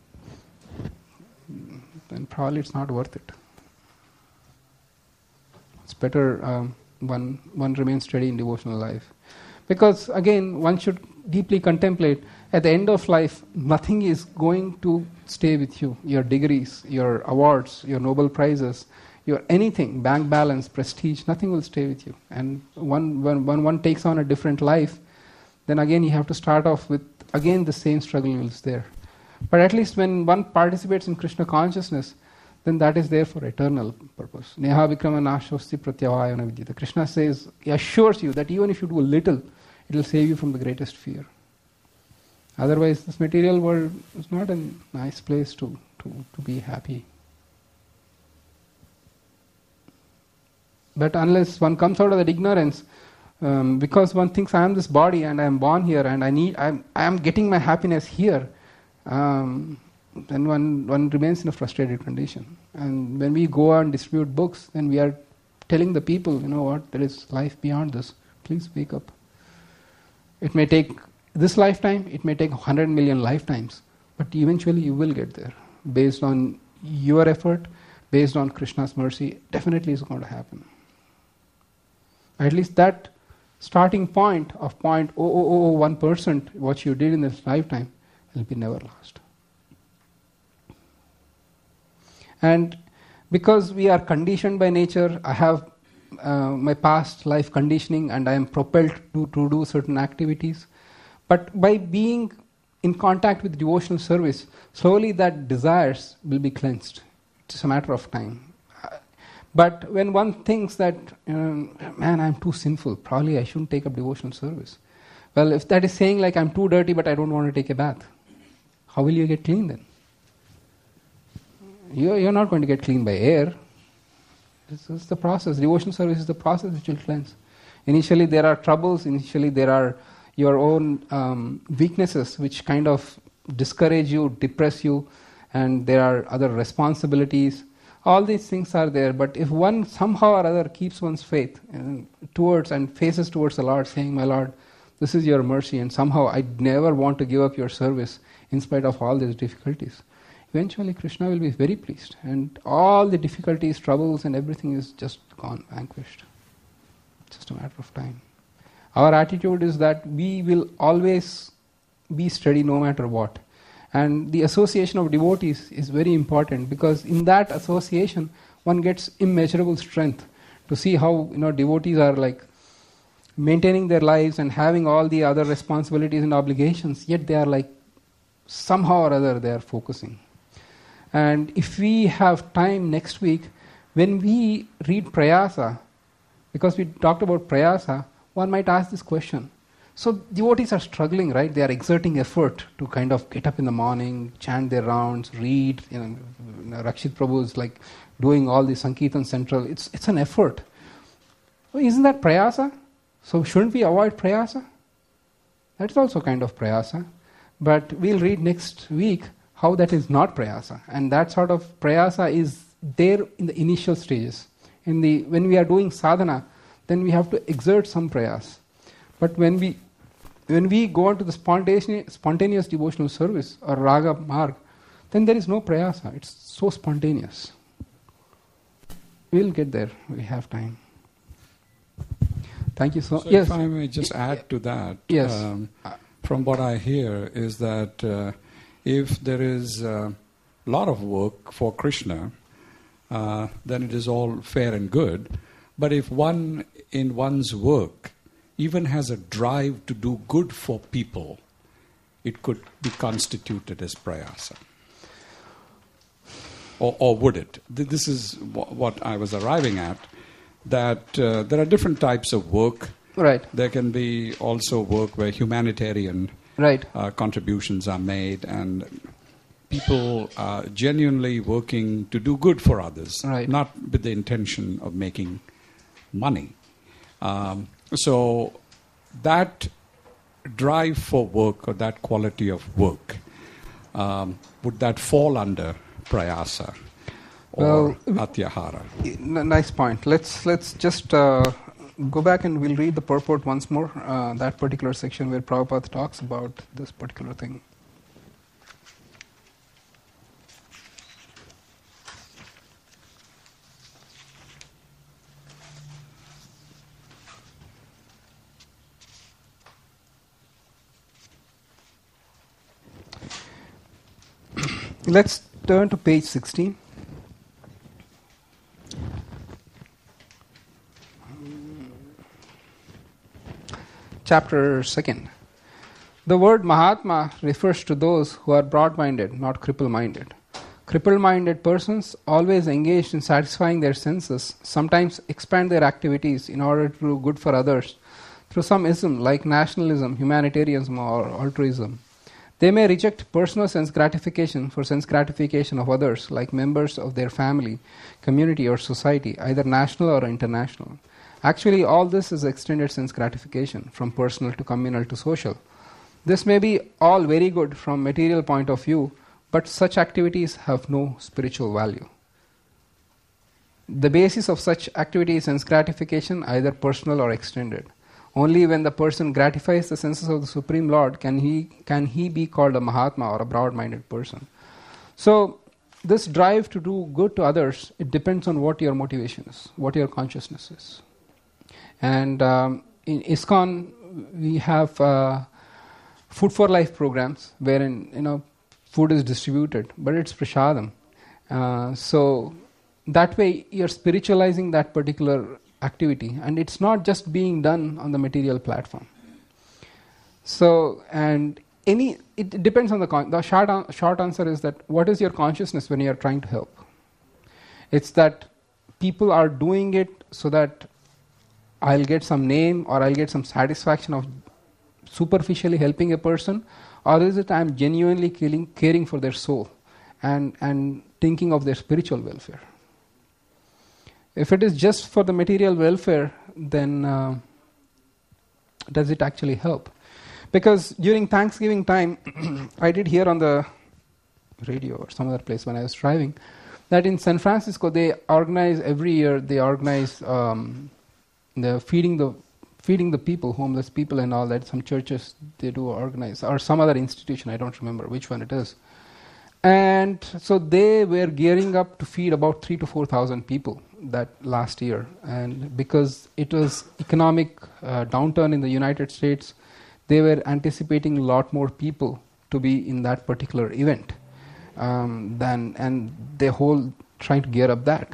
Then probably it's not worth it. It's better um, one, one remains steady in devotional life. Because again, one should deeply contemplate, at the end of life, nothing is going to stay with you. Your degrees, your awards, your Nobel Prizes, your anything, bank balance, prestige, nothing will stay with you. And one, when, when one takes on a different life, then again you have to start off with, again the same struggle is there. But at least when one participates in Krishna consciousness, then that is there for eternal purpose. Neha vikrama nashosthi pratyavayana vidyata. Krishna says, he assures you that even if you do a little, it will save you from the greatest fear. Otherwise, this material world is not a nice place to, to, to be happy. But unless one comes out of that ignorance, um, because one thinks I am this body and I am born here and I need, I am, I am getting my happiness here, um, then one, one remains in a frustrated condition. And when we go and distribute books, then we are telling the people, you know what, there is life beyond this. Please wake up. It may take this lifetime, it may take one hundred million lifetimes, but eventually you will get there. Based on your effort, based on Krishna's mercy, definitely is going to happen. At least that starting point of zero point zero zero zero one percent, what you did in this lifetime, will be never lost. And because we are conditioned by nature, I have uh, my past life conditioning and I am propelled to, to do certain activities. But by being in contact with devotional service, slowly that desires will be cleansed. It's a matter of time. But when one thinks that, um, man, I'm too sinful, probably I shouldn't take up devotional service. Well, if that is saying like I'm too dirty but I don't want to take a bath, how will you get clean then? You're, you're not going to get clean by air. This is the process. Devotional service is the process which will cleanse. Initially there are troubles, initially there are your own um, weaknesses which kind of discourage you, depress you, and there are other responsibilities. All these things are there, but if one somehow or other keeps one's faith and towards and faces towards the Lord, saying, my Lord, this is your mercy, and somehow I never want to give up your service in spite of all these difficulties, eventually Krishna will be very pleased, and all the difficulties, troubles and everything is just gone, vanquished. It's just a matter of time. Our attitude is that we will always be steady no matter what. And the association of devotees is very important, because in that association one gets immeasurable strength to see how, you know, devotees are like maintaining their lives and having all the other responsibilities and obligations, yet they are like somehow or other they are focusing. And if we have time next week, when we read Prayasa, because we talked about Prayasa, one might ask this question. So devotees are struggling, right? They are exerting effort to kind of get up in the morning, chant their rounds, read. You know, Rakshit Prabhu is like doing all the Sankirtan Central. It's it's an effort. Well, isn't that prayasa? So shouldn't we avoid prayasa? That's also kind of prayasa. But we'll read next week how that is not prayasa. And that sort of prayasa is there in the initial stages. In the when we are doing sadhana, then we have to exert some prayas. But when we when we go on to the spontaneous, spontaneous devotional service or raga marg, then there is no prayasa. It's so spontaneous. We'll get there. We have time. Thank you so much. So Yes. if I may just add to that, Yes. um, from what I hear is that uh, if there is a lot of work for Krishna, uh, then it is all fair and good. But if one in one's work even has a drive to do good for people, it could be constituted as prayasa. Or, or would it? This is what I was arriving at, that uh, there are different types of work. Right. There can be also work where humanitarian Right. uh, contributions are made and people are genuinely working to do good for others, Right. not with the intention of making money. Um, so that drive for work or that quality of work, um, would that fall under prayasa or Well, atyahara? N- nice point. Let's let's just uh, go back and we'll read the purport once more, uh, that particular section where Prabhupada talks about this particular thing. Let's turn to page sixteen. Chapter second. The word Mahatma refers to those who are broad-minded, not cripple-minded. Cripple-minded persons, always engaged in satisfying their senses, sometimes expand their activities in order to do good for others through some ism like nationalism, humanitarianism, or altruism. They may reject personal sense gratification for sense gratification of others, like members of their family, community, or society, either national or international. Actually, all this is extended sense gratification, from personal to communal to social. This may be all very good from material point of view, but such activities have no spiritual value. The basis of such activity is sense gratification, either personal or extended. Only when the person gratifies the senses of the Supreme Lord can he can he be called a Mahatma or a broad-minded person. So, this drive to do good to others, it depends on what your motivation is, what your consciousness is. And um, in ISKCON, we have uh, Food for Life programs wherein, you know, food is distributed, but it's prasadam. Uh, so, that way you're spiritualizing that particular activity, and it's not just being done on the material platform. So, and any, it depends on the, con- the short, an- short answer is that what is your consciousness when you are trying to help? It's that people are doing it so that I'll get some name or I'll get some satisfaction of superficially helping a person, or is it I'm genuinely caring, caring for their soul and, and thinking of their spiritual welfare? If it is just for the material welfare, then uh, does it actually help? Because during Thanksgiving time, I did hear on the radio or some other place when I was driving, that in San Francisco they organize, every year they organize um, the feeding the feeding the people, homeless people and all that. Some churches they do organize, or some other institution, I don't remember which one it is. And so they were gearing up to feed about three to four thousand people that last year. And because it was economic uh, downturn in the United States, they were anticipating a lot more people to be in that particular event. Um, than and they whole trying to gear up that.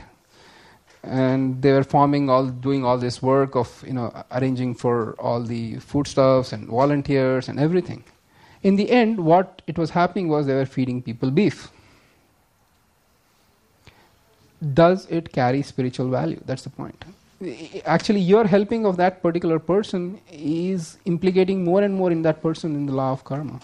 And they were forming all, doing all this work of, you know, arranging for all the foodstuffs and volunteers and everything. In the end, what it was happening was they were feeding people beef. Does it carry spiritual value? That's the point. Actually, your helping of that particular person is implicating more and more in that person in the law of karma.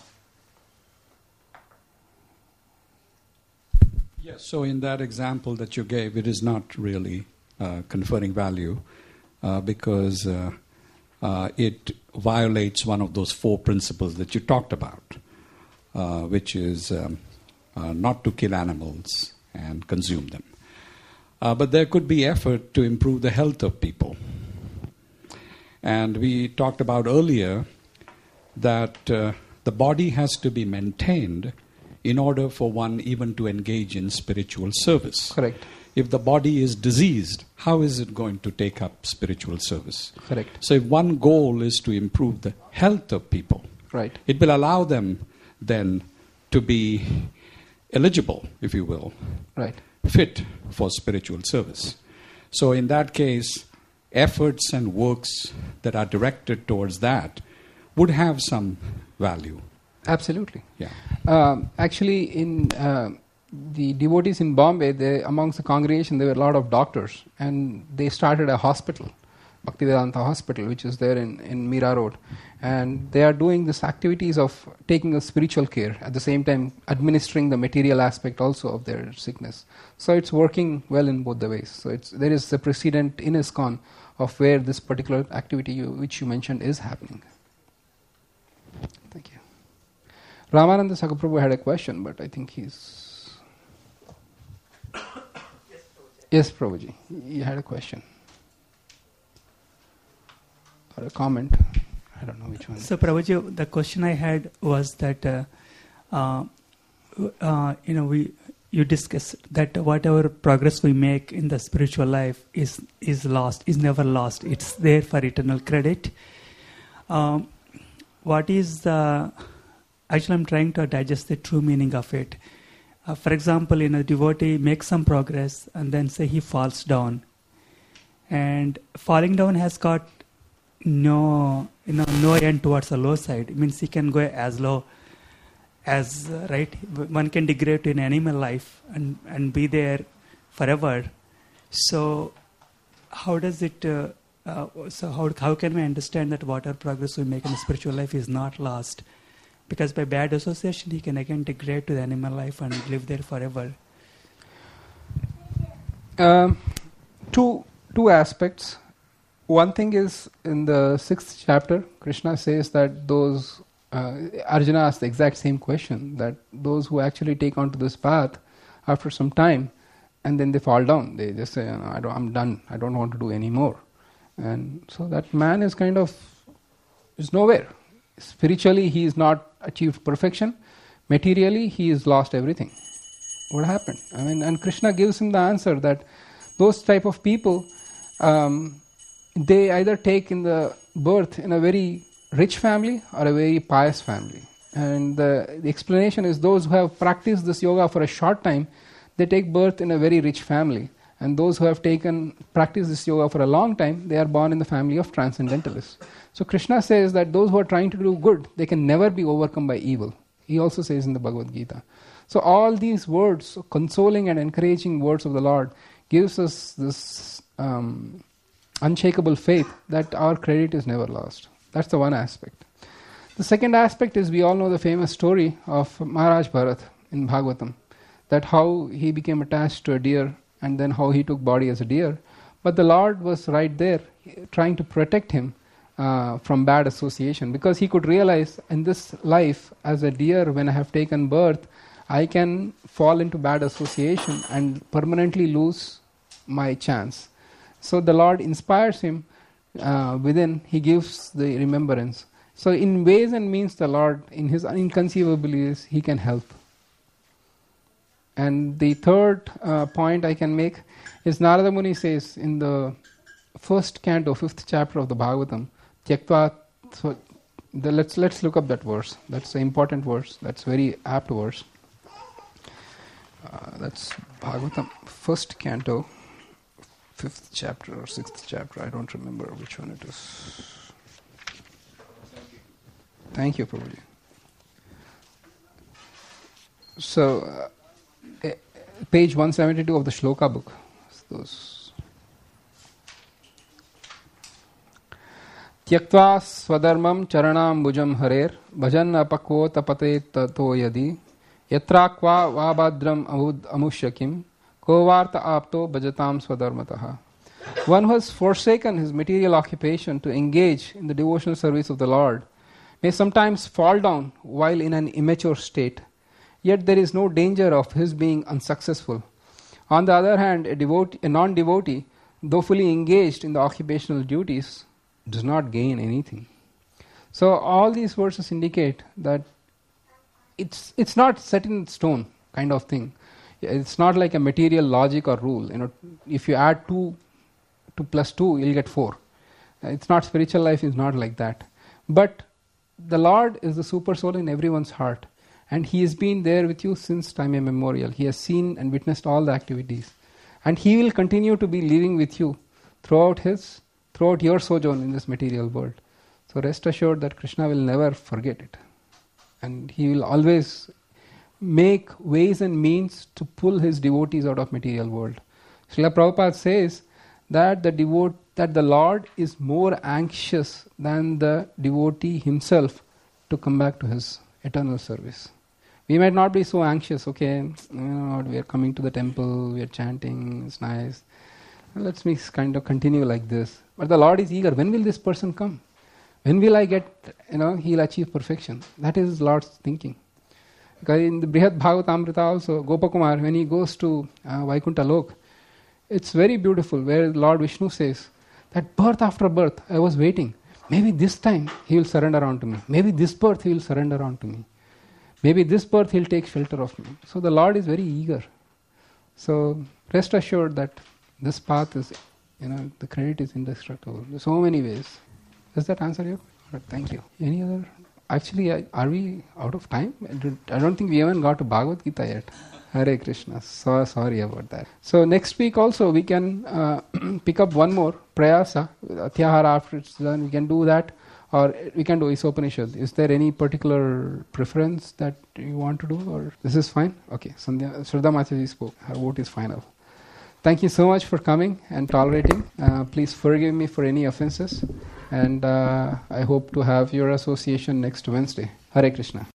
Yes, so in that example that you gave, it is not really uh, conferring value uh, because uh, uh, it violates one of those four principles that you talked about, uh, which is um, uh, not to kill animals and consume them. Uh, but there could be effort to improve the health of people. And we talked about earlier that uh, the body has to be maintained in order for one even to engage in spiritual service. Correct. If the body is diseased, how is it going to take up spiritual service? Correct. So if one goal is to improve the health of people, right, it will allow them then to be eligible, if you will, right, fit for spiritual service. So in that case, efforts and works that are directed towards that would have some value. Absolutely. Yeah. Um, actually, in uh, the devotees in Bombay, they, amongst the congregation, there were a lot of doctors, and they started a hospital, Bhaktivedanta Hospital, which is there in, in Mira Road. And they are doing these activities of taking a spiritual care, at the same time administering the material aspect also of their sickness. So it's working well in both the ways. So it's, there is a precedent in ISKCON of where this particular activity you, which you mentioned is happening. Thank you. Ramananda Sakaprabhu had a question, but I think he's... Yes, Prabhuji, you had a question. or a comment. I don't know which one. So, Prabhuji, the question I had was that, uh, uh, uh, you know, we you discussed that whatever progress we make in the spiritual life is is lost, is never lost. It's there for eternal credit. Um, what is the... Actually, I'm trying to digest the true meaning of it. Uh, for example, you know, a devotee makes some progress and then say he falls down. And falling down has got no, you know, no end towards the low side. It means he can go as low as, uh, right, one can degrade to an animal life and, and be there forever. So how does it, uh, uh, so how, how can we understand that whatever progress we make in the spiritual life is not lost? Because by bad association, he can again degrade to the animal life and live there forever. Um, two two aspects. One thing is in the sixth chapter, Krishna says that those uh, Arjuna asked the exact same question, that those who actually take onto this path after some time, and then they fall down. They just say, I don't, I'm done. I don't want to do any more. And so that man is kind of is nowhere. Spiritually, he is not achieved perfection. Materially, he has lost everything. What happened? I mean, and Krishna gives him the answer that those type of people, um, they either take in the birth in a very rich family or a very pious family. And the, the explanation is those who have practiced this yoga for a short time, they take birth in a very rich family. And those who have taken practiced this yoga for a long time, they are born in the family of transcendentalists. So Krishna says that those who are trying to do good, they can never be overcome by evil. He also says in the Bhagavad Gita. So all these words, consoling and encouraging words of the Lord, gives us this um, unshakable faith that our credit is never lost. That's the one aspect. The second aspect is we all know the famous story of Maharaj Bharat in Bhagavatam, that how he became attached to a deer and then how he took body as a deer. But the Lord was right there trying to protect him uh, from bad association, because he could realize in this life as a deer, when I have taken birth, I can fall into bad association and permanently lose my chance. So the Lord inspires him uh, within, he gives the remembrance. So in ways and means the Lord, in his inconceivabilities, he can help. And the third uh, point I can make is Narada Muni says in the first canto, fifth chapter of the Bhagavatam, Tyaktva, so the, let's let's look up that verse. That's an important verse. That's very apt verse. Uh, that's Bhagavatam, first canto, fifth chapter or sixth chapter. I don't remember which one it is. Thank you, Prabhuji. So, uh, page one seventy-two of the Shloka book. Those. Tyaktva swadharmam charanam bhujam harer bhajan apakvo tapate tato yadi yatrakva vabhadram amud amushyakim kovarta apto bhajatam swadharmataha. One who has forsaken his material occupation to engage in the devotional service of the Lord may sometimes fall down while in an immature state, yet there is no danger of his being unsuccessful. On the other hand, a, devotee, a non-devotee, though fully engaged in the occupational duties, does not gain anything. So all these verses indicate that it's it's not set in stone kind of thing. It's not like a material logic or rule. You know, if you add two, two plus two, you'll get four. It's not, spiritual life is not like that. But the Lord is the super soul in everyone's heart, and He has been there with you since time immemorial. He has seen and witnessed all the activities, and He will continue to be living with you throughout His throughout your sojourn in this material world. So rest assured that Krishna will never forget it, and He will always make ways and means to pull His devotees out of material world. Srila Prabhupada says that the devote that the Lord is more anxious than the devotee himself to come back to His eternal service. We might not be so anxious, okay, you know, we are coming to the temple, we are chanting, it's nice. Let's me kind of continue like this. But the Lord is eager. When will this person come? When will I get, you know, he'll achieve perfection? That is Lord's thinking. Because in the Brihad Bhagavatamrita also, Gopakumar, when he goes to uh, Vaikuntha Lok, it's very beautiful where Lord Vishnu says that birth after birth, I was waiting. Maybe this time he will surrender unto me. Maybe this birth he will surrender unto me. Maybe this birth he'll take shelter of me. So the Lord is very eager. So rest assured that this path is, you know, the credit is indestructible. There's so many ways. Does that answer you? Right, thank you. Any other? Actually, I- are we out of time? I don't- I don't think we even got to Bhagavad Gita yet. Hare Krishna. So sorry about that. So next week also we can uh, pick up one more prayasa, Atyahara after it's done. We can do that, or we can do Isopanishad. Is there any particular preference that you want to do, or this is fine? Okay. Sandhya, Shraddha Mataji spoke. Her vote is final. Thank you so much for coming and tolerating. Uh, please forgive me for any offenses, and uh, I hope to have your association next Wednesday. Hare Krishna.